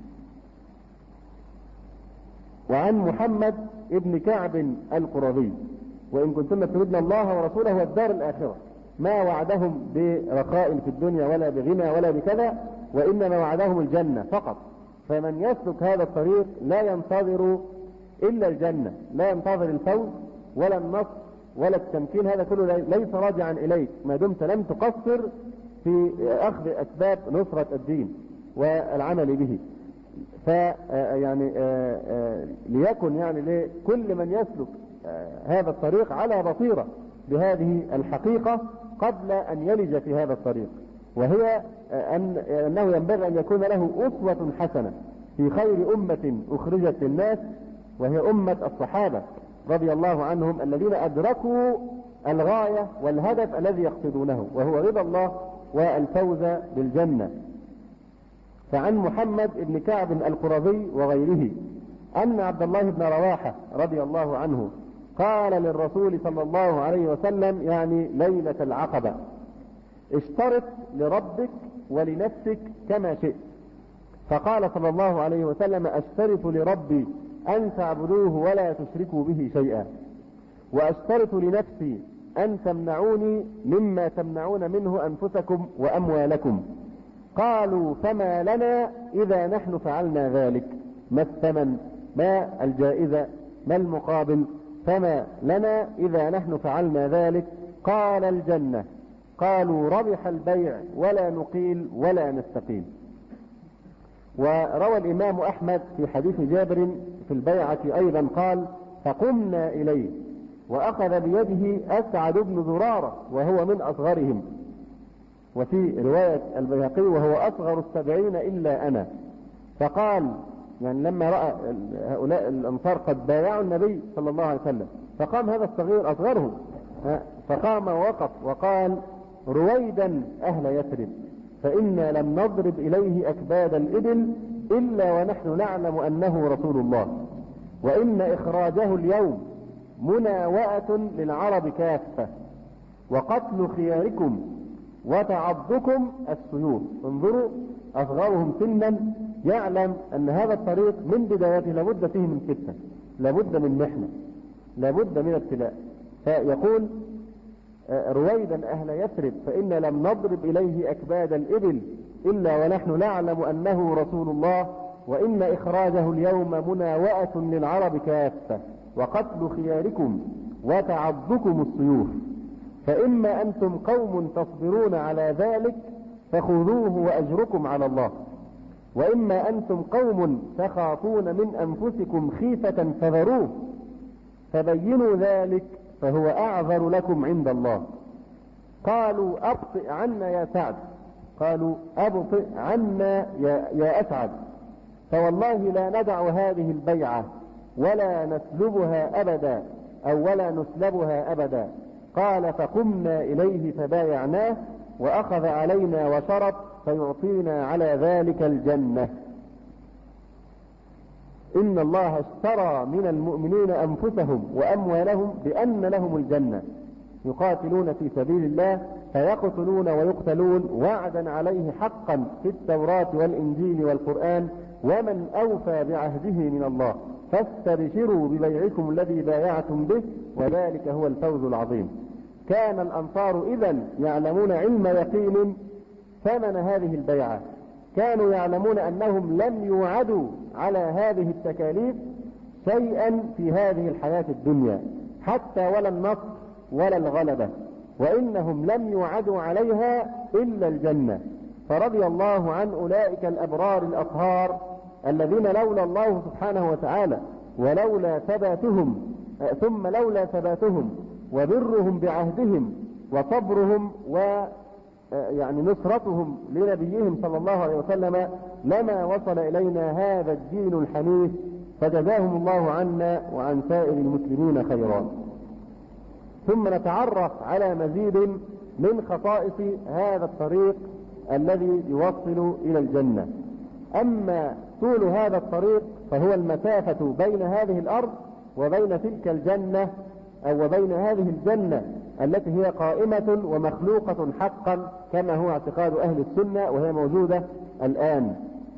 وعن محمد ابن كعب القرظي: وإن كنتن تردن الله ورسوله والدار الآخرة، ما وعدهم برخاء في الدنيا ولا بغنى ولا بكذا، وإنما وعدهم الجنة فقط. فمن يسلك هذا الطريق لا ينتظر إلا الجنة، لا ينتظر الفوز ولا النصر ولا التمكين، هذا كله ليس راجعا إليك ما دمت لم تقصر في أخذ أسباب نصرة الدين والعمل به. فيعني ليكن يعني لكل من يسلك هذا الطريق على بصيرة بهذه الحقيقة قبل أن يلج في هذا الطريق، وهي أن أنه ينبغي أن يكون له أسوة حسنة في خير أمة أخرجت للناس، وهي أمة الصحابة رضي الله عنهم الذين أدركوا الغاية والهدف الذي يقصدونه، وهو رضا الله والفوز بالجنة. فعن محمد بن كعب القرظي وغيره أن عبد الله بن رواحة رضي الله عنه قال للرسول صلى الله عليه وسلم، يعني ليلة العقبة: اشترط لربك ولنفسك كما شئت. فقال صلى الله عليه وسلم: اشترط لربي أن تعبدوه ولا تشركوا به شيئا، واشترط لنفسي أن تمنعوني مما تمنعون منه أنفسكم وأموالكم، قالوا فما لنا إذا نحن فعلنا ذلك؟ ما الثمن؟ ما الجائزة؟ ما المقابل؟ فما لنا إذا نحن فعلنا ذلك؟ قال الجنة. قالوا ربح البيع ولا نقيل ولا نستقيل. وروى الإمام أحمد في حديث جابر في البيعة أيضا قال فقمنا إليه وأخذ بيده أسعد بن زرارة وهو من أصغرهم، وفي رواية البيهقي وهو أصغر السبعين إلا أنا. فقال يعني لما رأى هؤلاء الأنصار قد بايعوا النبي صلى الله عليه وسلم، فقام هذا الصغير أصغرهم فقام ووقف وقال رويدا أهل يثرب فإنا لم نضرب إليه أكباد الإبل إلا ونحن نعلم أنه رسول الله، وإن إخراجه اليوم مناوئة للعرب كافة، وقتل خياركم وتعضكم السيوف. انظروا أصغرهم سنا يعلم أن هذا الطريق من بدايته لابد فيه من فتنة، لابد من محنة، لابد من ابتلاء. فيقول رويدا أهل يثرب فإن لم نضرب إليه أكباد الإبل إلا ونحن نعلم أنه رسول الله، وإن إخراجه اليوم مناوئة للعرب كافة، وقتل خياركم وتعضكم السيوف، فإما أنتم قوم تصبرون على ذلك فخذوه وأجركم على الله، وإما أنتم قوم تخافون من أنفسكم خيفة فذروه، فبينوا ذلك فهو أعذر لكم عند الله. قالوا أبطئ عنا يا سعد، قالوا أبطئ عنا يا, يا أسعد، فوالله لا ندع هذه البيعة ولا نسلبها أبدا أو ولا نسلبها أبدا. قال فقمنا إليه فبايعناه وأخذ علينا وشرط فيعطينا على ذلك الجنة. إن الله اشترى من المؤمنين أنفسهم وأموالهم بأن لهم الجنة يقاتلون في سبيل الله فيقتلون ويقتلون وعدا عليه حقا في التوراة والإنجيل والقرآن، ومن أوفى بعهده من الله، فاستبشروا ببيعكم الذي بايعتم به وذلك هو الفوز العظيم. كان الأنصار إذن يعلمون علم يقين ثمن هذه البيعة، كانوا يعلمون أنهم لم يوعدوا على هذه التكاليف شيئا في هذه الحياة الدنيا حتى ولا النصر ولا الغلبة، وإنهم لم يوعدوا عليها إلا الجنة. فرضي الله عن أولئك الأبرار الأطهار الذين لولا الله سبحانه وتعالى ولولا ثباتهم ثم لولا ثباتهم وبرهم بعهدهم وصبرهم و يعني نصرتهم لنبيهم صلى الله عليه وسلم لما وصل إلينا هذا الدين الحنيف، فجزاهم الله عنا وعن سائر المسلمين خيرا. ثم نتعرف على مزيد من خصائص هذا الطريق الذي يوصل إلى الجنة. أما طول هذا الطريق فهو المسافة بين هذه الأرض وبين تلك الجنة أو وبين هذه الجنة التي هي قائمة ومخلوقة حقا كما هو اعتقاد أهل السنة وهي موجودة الآن.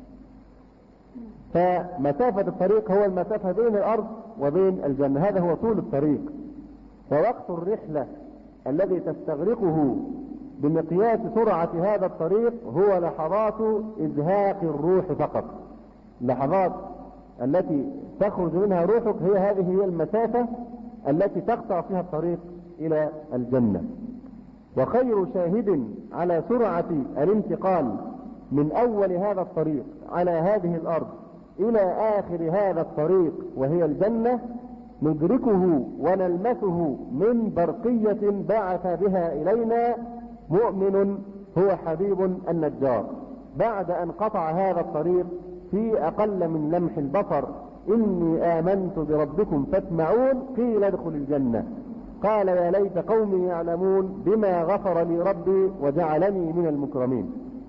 فمسافة الطريق هو المسافة بين الأرض وبين الجنة، هذا هو طول الطريق. فوقت الرحلة الذي تستغرقه بمقياس سرعة هذا الطريق هو لحظات إزهاق الروح فقط، لحظات التي تخرج منها روحك هي هذه هي المسافة التي تقطع فيها الطريق إلى الجنة. وخير شاهد على سرعة الانتقال من أول هذا الطريق على هذه الأرض إلى آخر هذا الطريق وهي الجنة ندركه ونلمسه من برقية بعث بها إلينا مؤمن هو حبيب النجار بعد أن قطع هذا الطريق في أقل من لمح البصر. إني آمنت بربكم فاسمعون قيل ادخل الجنة قال يا ليت قومي يعلمون بما غفر لي ربي وجعلني من المكرمين.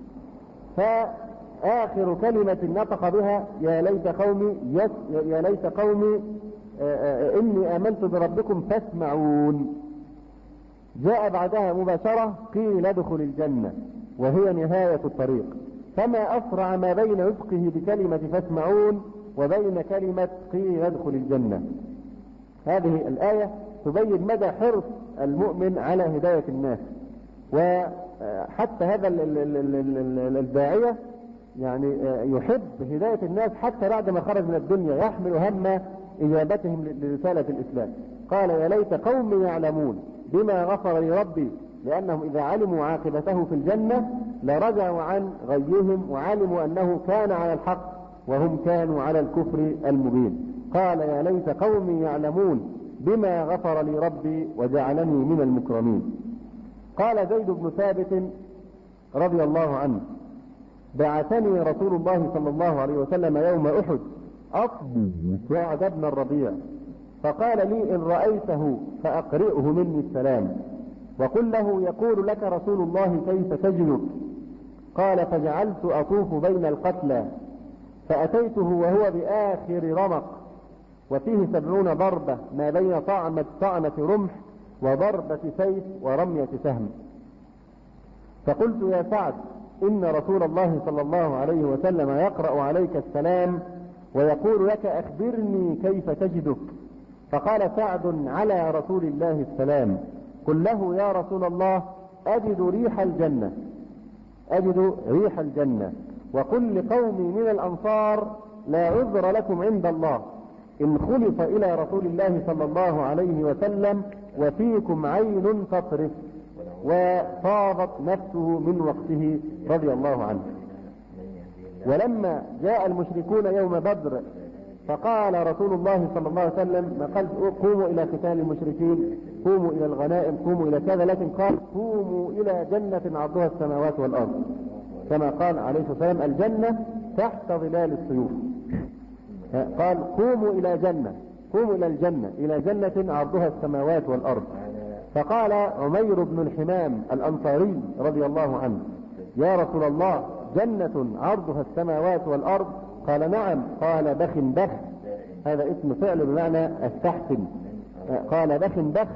فآخر كلمة نطق بها يا ليت قومي يس يا ليت قومي إني آمنت بربكم فاسمعون. جاء بعدها مباشرة قيل ادخل الجنة وهي نهاية الطريق. فما أسرع ما بين نطقه بكلمة فاسمعون وبين كلمة قيل ادخل الجنة. هذه الآية تبين مدى حرص المؤمن على هداية الناس حتى هذا الداعية يعني يحب هداية الناس حتى بعد ما خرج من الدنيا، يحمل هم إجابتهم لرسالة الإسلام. قال يا ليت قوم يعلمون بما غفر لي ربي، لأنهم إذا علموا عاقبته في الجنة لرجعوا عن غيهم وعلموا أنه كان على الحق وهم كانوا على الكفر المبين. قال يا ليت قوم يعلمون بما غفر لي ربي وجعلني من المكرمين. قال زيد بن ثابت رضي الله عنه بعثني رسول الله صلى الله عليه وسلم يوم أحد أصبي سعد بن الربيع، فقال لي إن رأيته فأقرئه مني السلام وقل له يقول لك رسول الله كيف تجدك. قال فجعلت أطوف بين القتلى فأتيته وهو بآخر رمق وفيه سبعون ضربة ما بين طعنة طعنة رمح وضربة سيف ورمية سهم. فقلت يا سعد إن رسول الله صلى الله عليه وسلم يقرأ عليك السلام ويقول لك أخبرني كيف تجدك. فقال سعد على رسول الله السلام قل له يا رسول الله أجد ريح الجنة أجد ريح الجنة وقل لقومي من الأنصار لا عذر لكم عند الله إن خلف إلى رسول الله صلى الله عليه وسلم وفيكم عين تطرف. وفاضت نفسه من وقته رضي الله عنه. ولما جاء المشركون يوم بدر فقال رسول الله صلى الله عليه وسلم قال قوموا إلى قتال المشركين، قوموا إلى الغنائم، قوموا إلى كذا، لكن قال قوموا إلى جنة عرضها السماوات والأرض، كما قال عليه الصلاة والسلام الجنة تحت ظلال السيوف. قال قوموا إلى جنة، قوموا إلى الجنة، إلى جنة عرضها السماوات والأرض. فقال عمير بن الحمام الأنصاري رضي الله عنه يا رسول الله جنة عرضها السماوات والأرض؟ قال نعم. قال بخ بخ، هذا اسم فعل بمعنى استحسن. قال بخ بخ.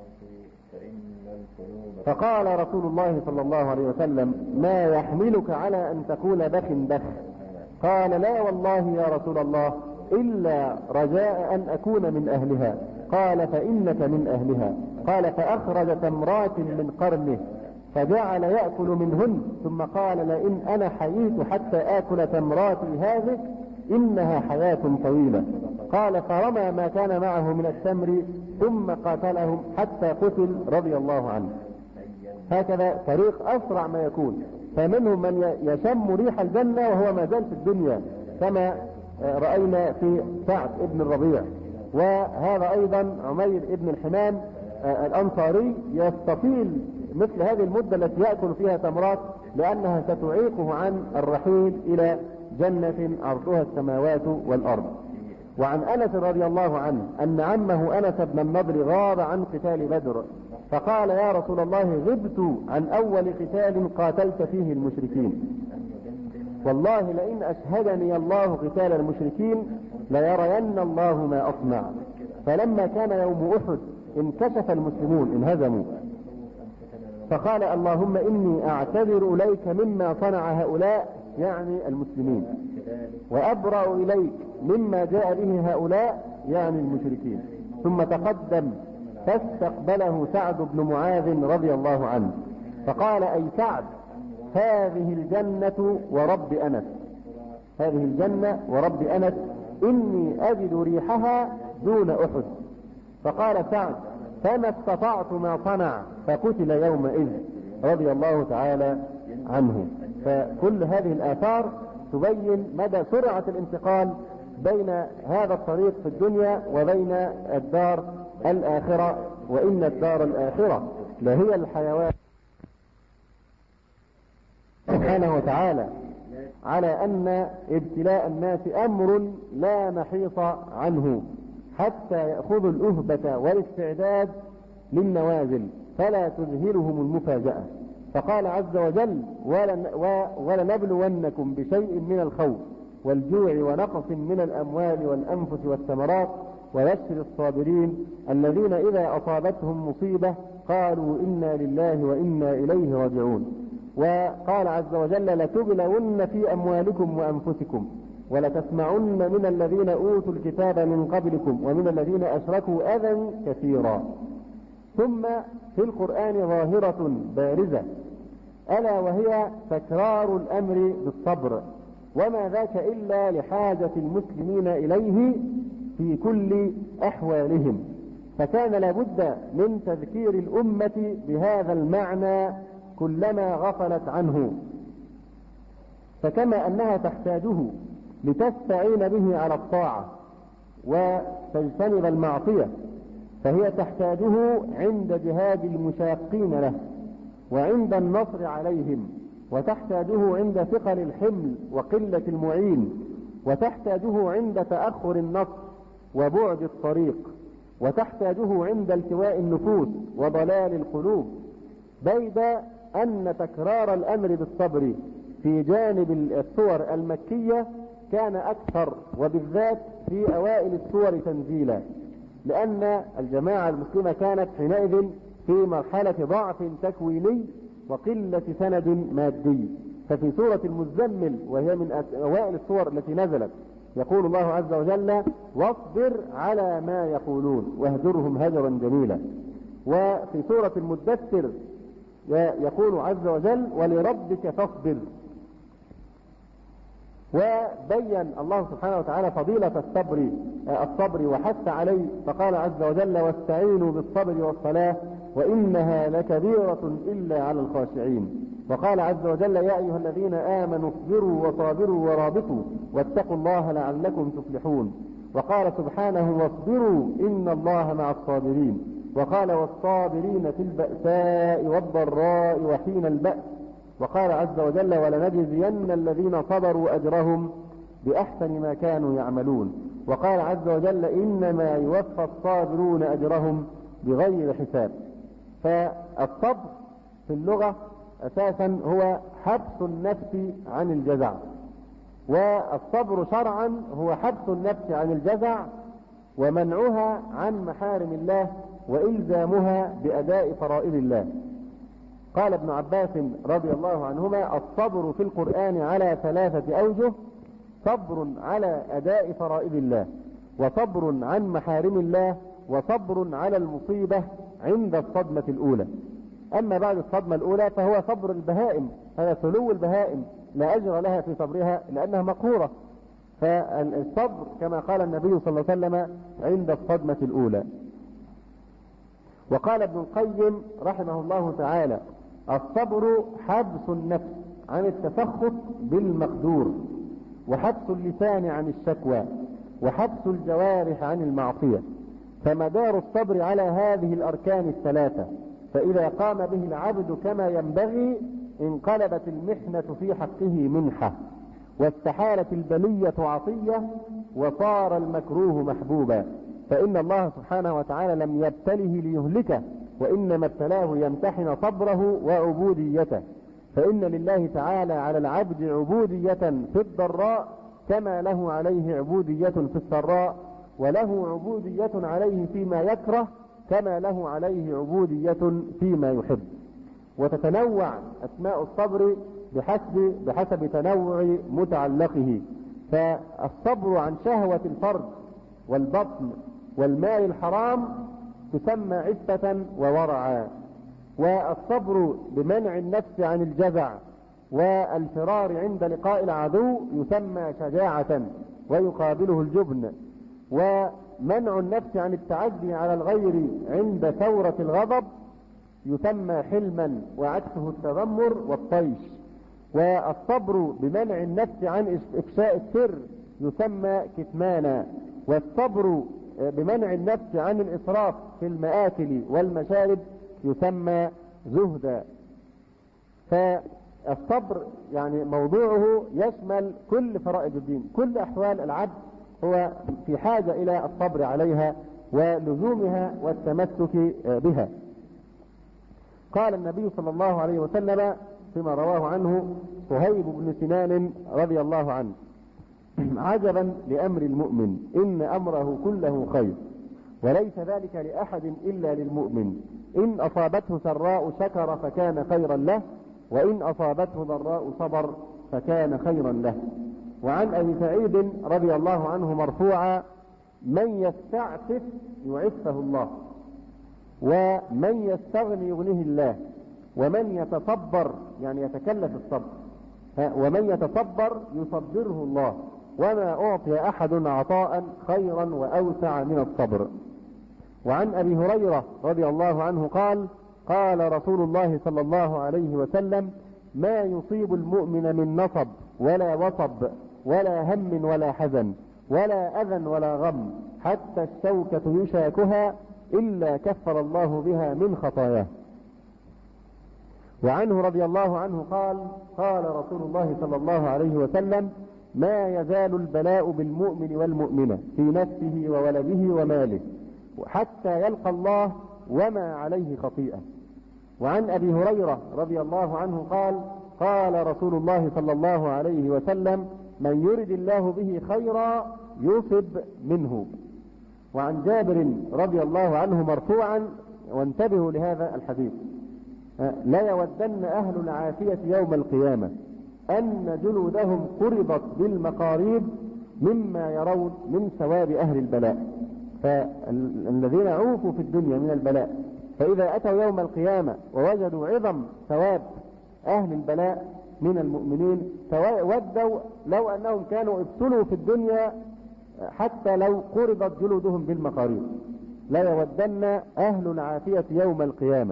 فقال رسول الله صلى الله عليه وسلم ما يحملك على أن تقول بخ بخ؟ قال لا والله يا رسول الله إلا رجاء أن أكون من أهلها. قال فإنك من أهلها. قال فأخرج تمرات من قرنه فجعل يأكل منهن ثم قال لئن أنا حييت حتى آكل تمراتي هذه إنها حياة طويلة. قال فرمى ما كان معه من التمر ثم قاتلهم حتى قتل رضي الله عنه. هكذا طريق أسرع ما يكون. فمنهم من يشم ريح الجنة وهو ما زال في الدنيا كما رأينا في سعد ابن الربيع. وهذا أيضا عمير ابن الحمام الأنصاري يستطيل مثل هذه المدة التي يأكل فيها تمرات لأنها ستعيقه عن الرحيل إلى جنة عرضها السماوات والأرض. وعن أنس رضي الله عنه أن عمه أنس بن النضر غاب عن قتال بدر فقال يا رسول الله غبت عن أول قتال قاتلت فيه المشركين، والله لئن أشهدني الله قتال المشركين ليرين الله ما أصنع. فلما كان يوم أحد انكشف المسلمون انهزموا فقال اللهم إني أعتذر إليك مما صنع هؤلاء يعني المسلمين وأبرأ إليك مما جاء به هؤلاء يعني المشركين. ثم تقدم فاستقبله سعد بن معاذ رضي الله عنه فقال أي سعد هذه الجنة ورب أنس، هذه الجنة ورب أنس إني أجد ريحها دون أحد. فقال سعد فما استطعت ما صنع فقتل يومئذ رضي الله تعالى عنه. فكل هذه الآثار تبين مدى سرعة الانتقال بين هذا الطريق في الدنيا وبين الدار الآخرة، وإن الدار الآخرة لهي الحيوان سبحانه وتعالى على أن ابتلاء الناس أمر لا محيص عنه حتى يأخذوا الأهبة والاستعداد للنوازل فلا تذهلهم المفاجأة. فقال عز وجل ولنبلونكم بشيء من الخوف والجوع ونقص من الأموال والأنفس والثمرات وبشر الصابرين الذين إذا أصابتهم مصيبة قالوا إنا لله وإنا إليه راجعون. وقال عز وجل لتبلون في أموالكم وأنفسكم ولتسمعن من الذين أوتوا الكتاب من قبلكم ومن الذين أشركوا أذى كثيرا. ثم في القرآن ظاهرة بارزة ألا وهي تكرار الأمر بالصبر، وما ذاك إلا لحاجة المسلمين إليه في كل أحوالهم، فكان لابد من تذكير الأمة بهذا المعنى كلما غفلت عنه. فكما أنها تحتاجه لتستعين به على الطاعة وتجتنب المعصية، فهي تحتاجه عند جهاد المشاقين له وعند النصر عليهم، وتحتاجه عند ثقل الحمل وقلة المعين، وتحتاجه عند تأخر النصر وبعد الطريق، وتحتاجه عند التواء النفوس وضلال القلوب، بيد أن تكرار الأمر بالصبر في جانب السور المكية كان أكثر، وبالذات في أوائل السور تنزيلا، لأن الجماعة المسلمة كانت حينئذ في مرحلة ضعف تكويني وقلة سند مادي. ففي سورة المزمل، وهي من أوائل السور التي نزلت، يقول الله عز وجل: واصبر على ما يقولون واهجرهم هجرا جميلا. وفي سورة المدثر يقول عز وجل: ولربك فاصبر. وبين الله سبحانه وتعالى فضيلة الصبر الصبر وحث عليه، فقال عز وجل: واستعينوا بالصبر والصلاة وإنها لكبيرة إلا على الخاشعين. وقال عز وجل: يا أيها الذين آمنوا اصبروا وصابروا ورابطوا واتقوا الله لعلكم تفلحون. وقال سبحانه: واصبروا إن الله مع الصابرين. وقال: والصابرين في البأساء والضراء وحين البأس. وقال عز وجل: ولنجزين الذين صبروا أجرهم بأحسن ما كانوا يعملون. وقال عز وجل: إنما يوفى الصابرون أجرهم بغير حساب. فالصبر في اللغة أساسا هو حبس النفس عن الجزع، والصبر شرعا هو حبس النفس عن الجزع ومنعها عن محارم الله وإلزامها بأداء فرائض الله. قال ابن عباس رضي الله عنهما: الصبر في القرآن على ثلاثة أوجه: صبر على أداء فرائض الله، وصبر عن محارم الله، وصبر على المصيبة عند الصدمة الأولى. أما بعد الصدمة الأولى فهو صبر البهائم، هذا سلو البهائم لا أجر لها في صبرها لأنها مقهورة. فالصبر كما قال النبي صلى الله عليه وسلم عند الصدمة الأولى. وقال ابن القيم رحمه الله تعالى: الصبر حبس النفس عن التسخط بالمقدور، وحبس اللسان عن الشكوى، وحبس الجوارح عن المعصية. فمدار الصبر على هذه الأركان الثلاثة، فإذا قام به العبد كما ينبغي انقلبت المحنة في حقه منحة، واستحالت البلية عطية، وصار المكروه محبوبا. فإن الله سبحانه وتعالى لم يبتله ليهلكه، وإنما ابتلاه يمتحن صبره وعبوديته. فإن لله تعالى على العبد عبودية في الضراء كما له عليه عبودية في السراء، وله عبودية عليه فيما يكره كما له عليه عبودية فيما يحب. وتتنوع أسماء الصبر بحسب بحسب تنوع متعلقه. فالصبر عن شهوة الفرج والبطن والمال الحرام تسمى عفة وورعا، والصبر بمنع النفس عن الجزع والفرار عند لقاء العدو يسمى شجاعة ويقابله الجبن، ومنع النفس عن التعدي على الغير عند ثورة الغضب يسمى حلما وعكسه التذمر والطيش، والصبر بمنع النفس عن إفشاء السر يسمى كتمانا، والصبر بمنع النفس عن الإسراف في المآكل والمشارب يسمى زهدا. فالصبر يعني موضوعه يشمل كل فرائض الدين، كل أحوال العبد هو في حاجة إلى الصبر عليها ولزومها والتمسك بها. قال النبي صلى الله عليه وسلم فيما رواه عنه صهيب بن سنان رضي الله عنه: عجبا لأمر المؤمن إن أمره كله خير، وليس ذلك لأحد إلا للمؤمن، إن أصابته سراء شكر فكان خيرا له، وإن أصابته ضراء صبر فكان خيرا له. وعن أبي سعيد رضي الله عنه مرفوعا: من يستعفف يعفه الله، ومن يستغني يغنيه الله، ومن يتصبر يعني يتكلف الصبر، ومن يتصبر يصبره الله، وما أعطي أحد عطاء خيرا وأوسع من الصبر. وعن أبي هريرة رضي الله عنه قال قال رسول الله صلى الله عليه وسلم: ما يصيب المؤمن من نصب ولا وصب ولا هم ولا حزن ولا أذى ولا غم حتى الشوكة يشاكها إلا كفر الله بها من خطاياه. وعنه رضي الله عنه قال قال رسول الله صلى الله عليه وسلم: ما يزال البلاء بالمؤمن والمؤمنة في نفسه وولده وماله حتى يلقى الله وما عليه خطيئة. وعن أبي هريرة رضي الله عنه قال قال رسول الله صلى الله عليه وسلم: من يرد الله به خيرا يصب منه. وعن جابر رضي الله عنه مرفوعا، وانتبهوا لهذا الحديث: لا يودن أهل العافية يوم القيامة أن جلودهم قرضت بالمقاريض مما يرون من ثواب أهل البلاء. فالذين عوفوا في الدنيا من البلاء فإذا أتوا يوم القيامة ووجدوا عظم ثواب أهل البلاء من المؤمنين ودوا لو أنهم كانوا ابتلوا في الدنيا حتى لو قرضت جلودهم بالمقاريض. لا يودن أهل العافية يوم القيامة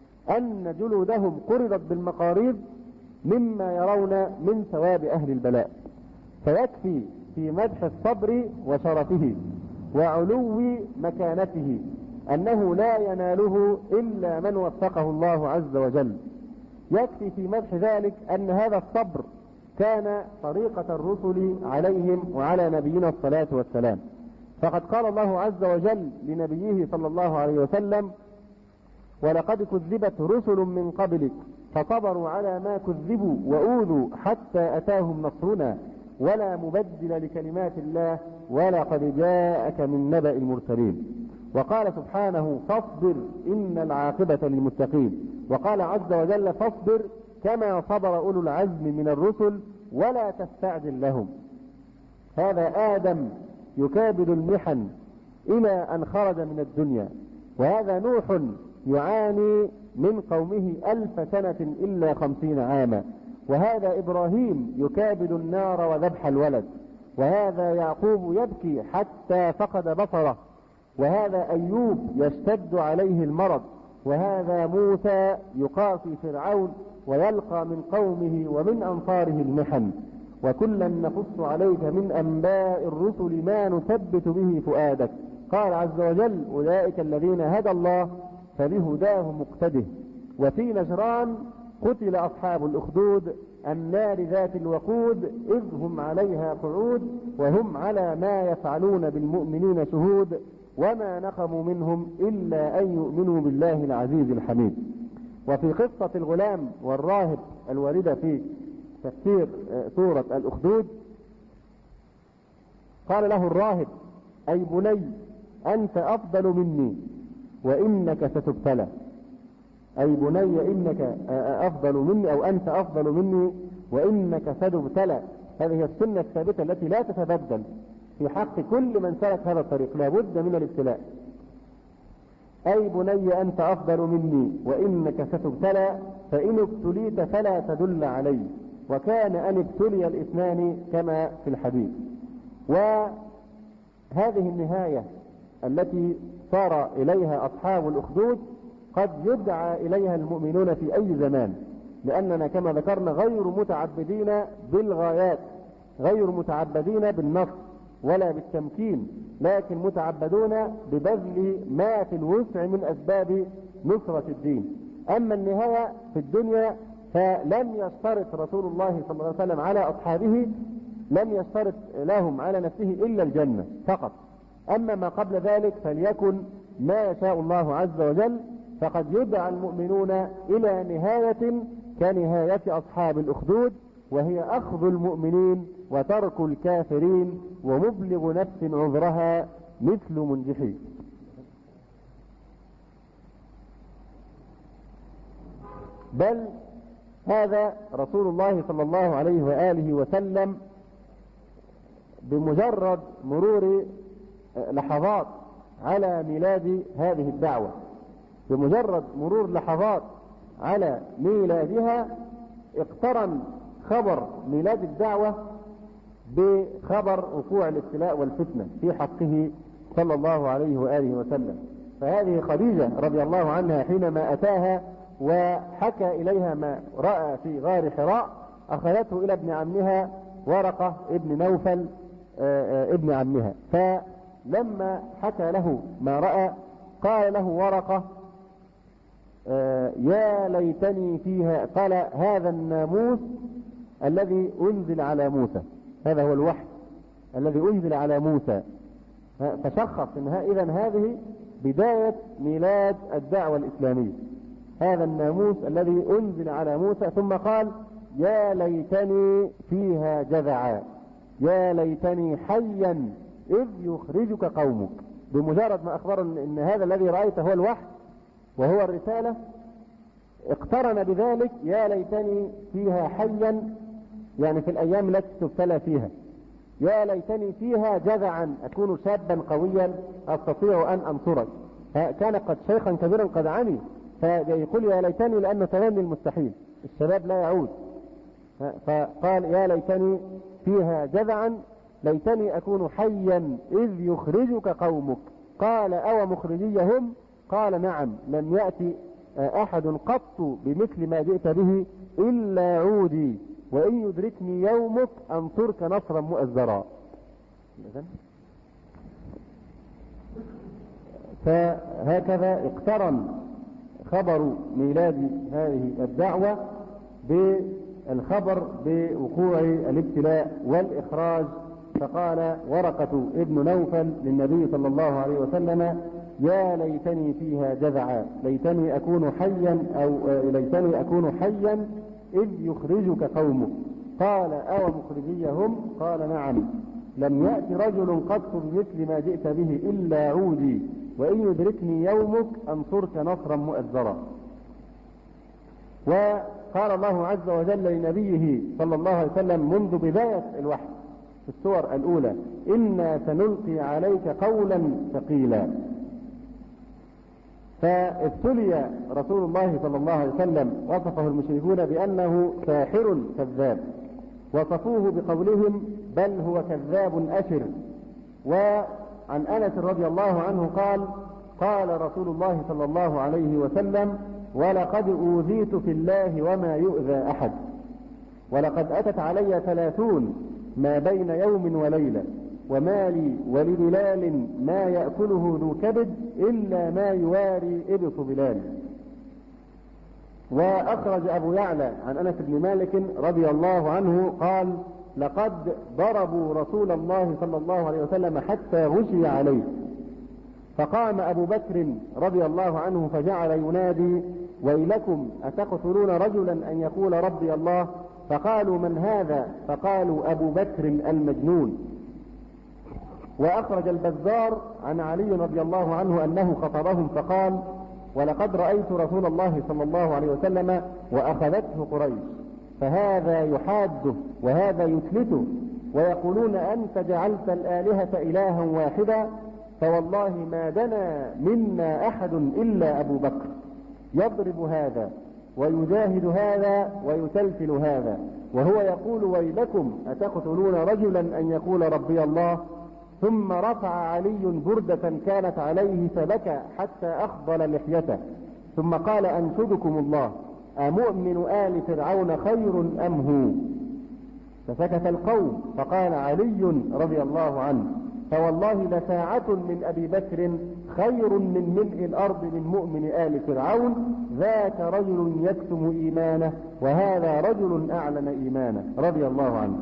أن جلودهم قرضت بالمقاريض مما يرون من ثواب أهل البلاء. فيكفي في مدح الصبر وشرفه وعلو مكانته أنه لا يناله إلا من وفقه الله عز وجل. يكفي في مدح ذلك أن هذا الصبر كان طريقة الرسل عليهم وعلى نبينا الصلاة والسلام. فقد قال الله عز وجل لنبيه صلى الله عليه وسلم: ولقد كذبت رسل من قبلك فصبروا على ما كذبوا وأوذوا حتى أتاهم نصرنا ولا مبدل لكلمات الله ولقد جاءك من نبأ المرسلين. وقال سبحانه: فاصبر إن العاقبة للمتقين. وقال عز وجل: فاصبر كما صبر أولو العزم من الرسل ولا تستعجل لهم. هذا آدم يكابد المحن إلى أن خرج من الدنيا، وهذا نوح يعاني من قومه ألف سنة إلا خمسين عاما، وهذا إبراهيم يكابد النار وذبح الولد، وهذا يعقوب يبكي حتى فقد بصره، وهذا أيوب يشتد عليه المرض، وهذا موسى يقاسي فرعون ويلقى من قومه ومن أنصاره المحن. وكلا نقص عليك من أنباء الرسل ما نثبت به فؤادك. قال عز وجل: أولئك الذين هدى الله فبهداه مقتده. وفي نجران قتل أصحاب الأخدود النار ذات الوقود إذ هم عليها قعود وهم على ما يفعلون بالمؤمنين شهود وما نقموا منهم إلا أن يؤمنوا بالله العزيز الحميد. وفي قصة الغلام والراهب الواردة في تفسير سورة الأخدود قال له الراهب: أي بني أنت أفضل مني وإنك ستبتلى. أي بني إنك أفضل مني أو أنت أفضل مني وإنك ستبتلى. هذه هي السنة الثابتة التي لا تتبدل في حق كل من سلك هذا الطريق، لا بد من الابتلاء. أي بني أنت أفضل مني وإنك ستبتلى فإن ابتليت فلا تدل علي. وكان أن ابتلي الاثنان كما في الحديث. وهذه النهاية التي صار إليها أصحاب الأخدود قد يدعى إليها المؤمنون في أي زمان، لأننا كما ذكرنا غير متعبدين بالغايات، غير متعبدين بالنصر ولا بالتمكين، لكن متعبدون ببذل ما في الوسع من أسباب نصرة الدين. أما النهاية في الدنيا فلم يشترط رسول الله صلى الله عليه وسلم على أصحابه، لم يشترط لهم على نفسه إلا الجنة فقط. أما ما قبل ذلك فليكن ما يشاء الله عز وجل. فقد يدعى المؤمنون إلى نهاية كنهاية أصحاب الأخدود، وهي أخذ المؤمنين وترك الكافرين ومبلغ نفس عذرها مثل منجحي. بل هذا رسول الله صلى الله عليه وآله وسلم بمجرد مرور لحظات على ميلاد هذه الدعوة، بمجرد مرور لحظات على ميلادها اقترن خبر ميلاد الدعوة بخبر وقوع الابتلاء والفتنة في حقه صلى الله عليه وآله وسلم. فهذه خديجة رضي الله عنها حينما أتاها وحكى إليها ما رأى في غار حراء أخذته إلى ابن عمها ورقة ابن نوفل ابن عمها، فلما حكى له ما رأى قال له ورقة يا ليتني فيها، قال هذا الناموس الذي أنزل على موسى، هذا هو الوحي الذي أنزل على موسى. فشخص إنها إذن هذه بداية ميلاد الدعوة الإسلامية، هذا الناموس الذي أنزل على موسى. ثم قال يا ليتني فيها جذعا، يا ليتني حيا إذ يخرجك قومك. بمجرد ما أخبر إن هذا الذي رأيته هو الوحي وهو الرسالة اقترن بذلك يا ليتني فيها حيا، يعني في الأيام التي تبتلى فيها، يا ليتني فيها جذعا أكون شابا قويا أستطيع أن أنصرك. كان قد شيخا كبيرا قد عمي، فيقول يا ليتني لأنه تمني المستحيل، الشباب لا يعود. فقال يا ليتني فيها جذعا ليتني أكون حيا إذ يخرجك قومك. قال أو مخرجيهم؟ قال نعم، لم يأتي أحد قط بمثل ما جئت به إلا عودي، وإن يدركني يومك أنصرك نصرا مؤزرا. فهكذا اقترن خبر ميلاد هذه الدعوة بالخبر بوقوع الابتلاء والإخراج. فقال ورقة ابن نوفل للنبي صلى الله عليه وسلم يا ليتني فيها جذعا، ليتني أكون حيا أو ليتني أكون حيا إذ يخرجك قومك. قال أو مخرجيهم؟ قال نعم، لم يأتي رجل قط بمثل ما جئت به إلا عودي، وإن يدركني يومك أنصرك نصرا مؤزرا. وقال الله عز وجل لنبيه صلى الله عليه وسلم منذ بداية الوحي في السور الأولى إنا سنلقي عليك قولا ثقيلا. فابتلي رسول الله صلى الله عليه وسلم، وصفه المشركون بأنه ساحر كذاب، وصفوه بقولهم بل هو كذاب أشر. وعن أنس رضي الله عنه قال قال رسول الله صلى الله عليه وسلم ولقد أوذيت في الله وما يؤذى أحد، ولقد أتت علي ثلاثون ما بين يوم وليلة، وما لي ولبلال ما يأكله ذو كبد إلا ما يواري إبط بلال. وأخرج أبو يعلى عن أنس بن مالك رضي الله عنه قال لقد ضربوا رسول الله صلى الله عليه وسلم حتى غشي عليه، فقام أبو بكر رضي الله عنه فجعل ينادي ويلكم أتقتلون رجلا أن يقول ربي الله؟ فقالوا من هذا؟ فقالوا أبو بكر المجنون. وأخرج البزار عن علي رضي الله عنه أنه خطبهم فقال ولقد رأيت رسول الله صلى الله عليه وسلم وأخذته قريش، فهذا يحاده وهذا يثلته، ويقولون أنت جعلت الآلهة إلها واحدا، فوالله ما دنا منا أحد إلا أبو بكر، يضرب هذا ويجاهد هذا ويتلفل هذا، وهو يقول ويلكم أتقتلون رجلا أن يقول ربي الله؟ ثم رفع علي بردة كانت عليه فبكى حتى أخضل لحيته، ثم قال أنشدكم الله أمؤمن آل فرعون خير أم هو؟ فسكت القوم، فقال علي رضي الله عنه فوالله لساعة من أبي بكر خير من ملء الأرض من مؤمن آل فرعون، ذاك رجل يكتم إيمانه وهذا رجل أعلن إيمانه رضي الله عنه.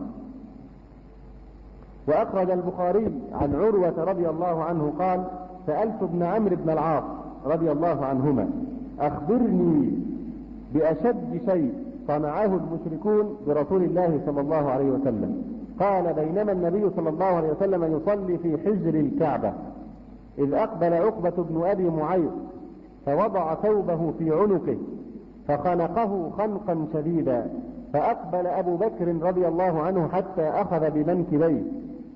وأخرج البخاري عن عروة رضي الله عنه قال سألت ابن عمرو بن العاص رضي الله عنهما أخبرني بأشد شيء صنعه المشركون برسول الله صلى الله عليه وسلم. قال بينما النبي صلى الله عليه وسلم يصلي في حجر الكعبة إذ أقبل عقبة بن أبي معيط فوضع ثوبه في عنقه فخنقه خنقا شديدا، فأقبل أبو بكر رضي الله عنه حتى أخذ بمنكبيه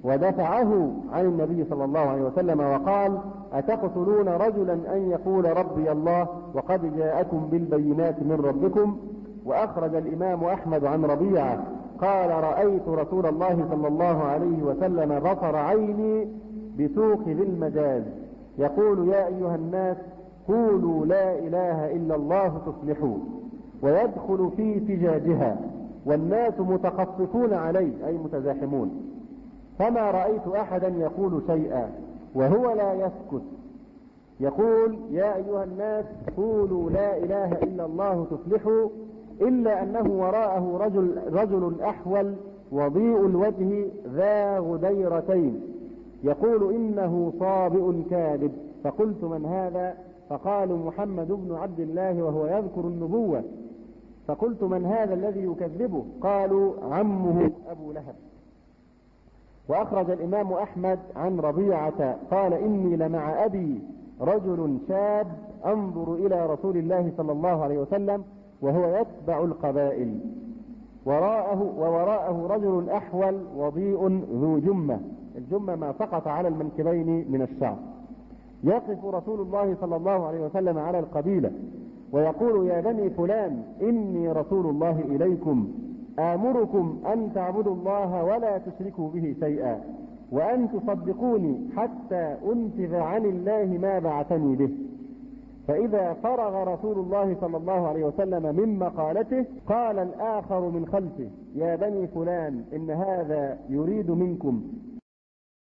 ودفعه عن النبي صلى الله عليه وسلم وقال: أتقتلون رجلا أن يقول ربي الله وقد جاءكم بالبينات من ربكم؟ وأخرج الإمام أحمد عن ربيعة قال: رأيت رسول الله صلى الله عليه وسلم بصر عيني بسوق ذي المجاز يقول: يا أيها الناس قولوا لا إله إلا الله تفلحوا، ويدخل في فجاجها والناس متخصصون عليه أي متزاحمون، فما رأيت أحدا يقول شيئا وهو لا يسكت، يقول: يا أيها الناس قولوا لا إله إلا الله تفلحوا، إلا أنه وراءه رجل, رجل أحول وضيء الوجه ذا غديرتين يقول: إنه صابئ كاذب. فقلت: من هذا؟ فقالوا: محمد بن عبد الله وهو يذكر النبوة. فقلت: من هذا الذي يكذبه؟ قالوا: عمه أبو لهب. وأخرج الإمام أحمد عن ربيعة قال: إني لمع أبي رجل شاب أنظر إلى رسول الله صلى الله عليه وسلم وهو يتبع القبائل، وراءه ووراءه رجل أحول وضيء ذو جمة، الجمة ما سقط على المنكبين من الشعر، يقف رسول الله صلى الله عليه وسلم على القبيلة ويقول: يا بني فلان إني رسول الله إليكم آمركم أن تعبدوا الله ولا تشركوا به شيئا، وأن تصدقوني حتى أنفذ عن الله ما بعثني به. فإذا فرغ رسول الله صلى الله عليه وسلم من مقالته قال الآخر من خلفه: يا بني فلان إن هذا يريد منكم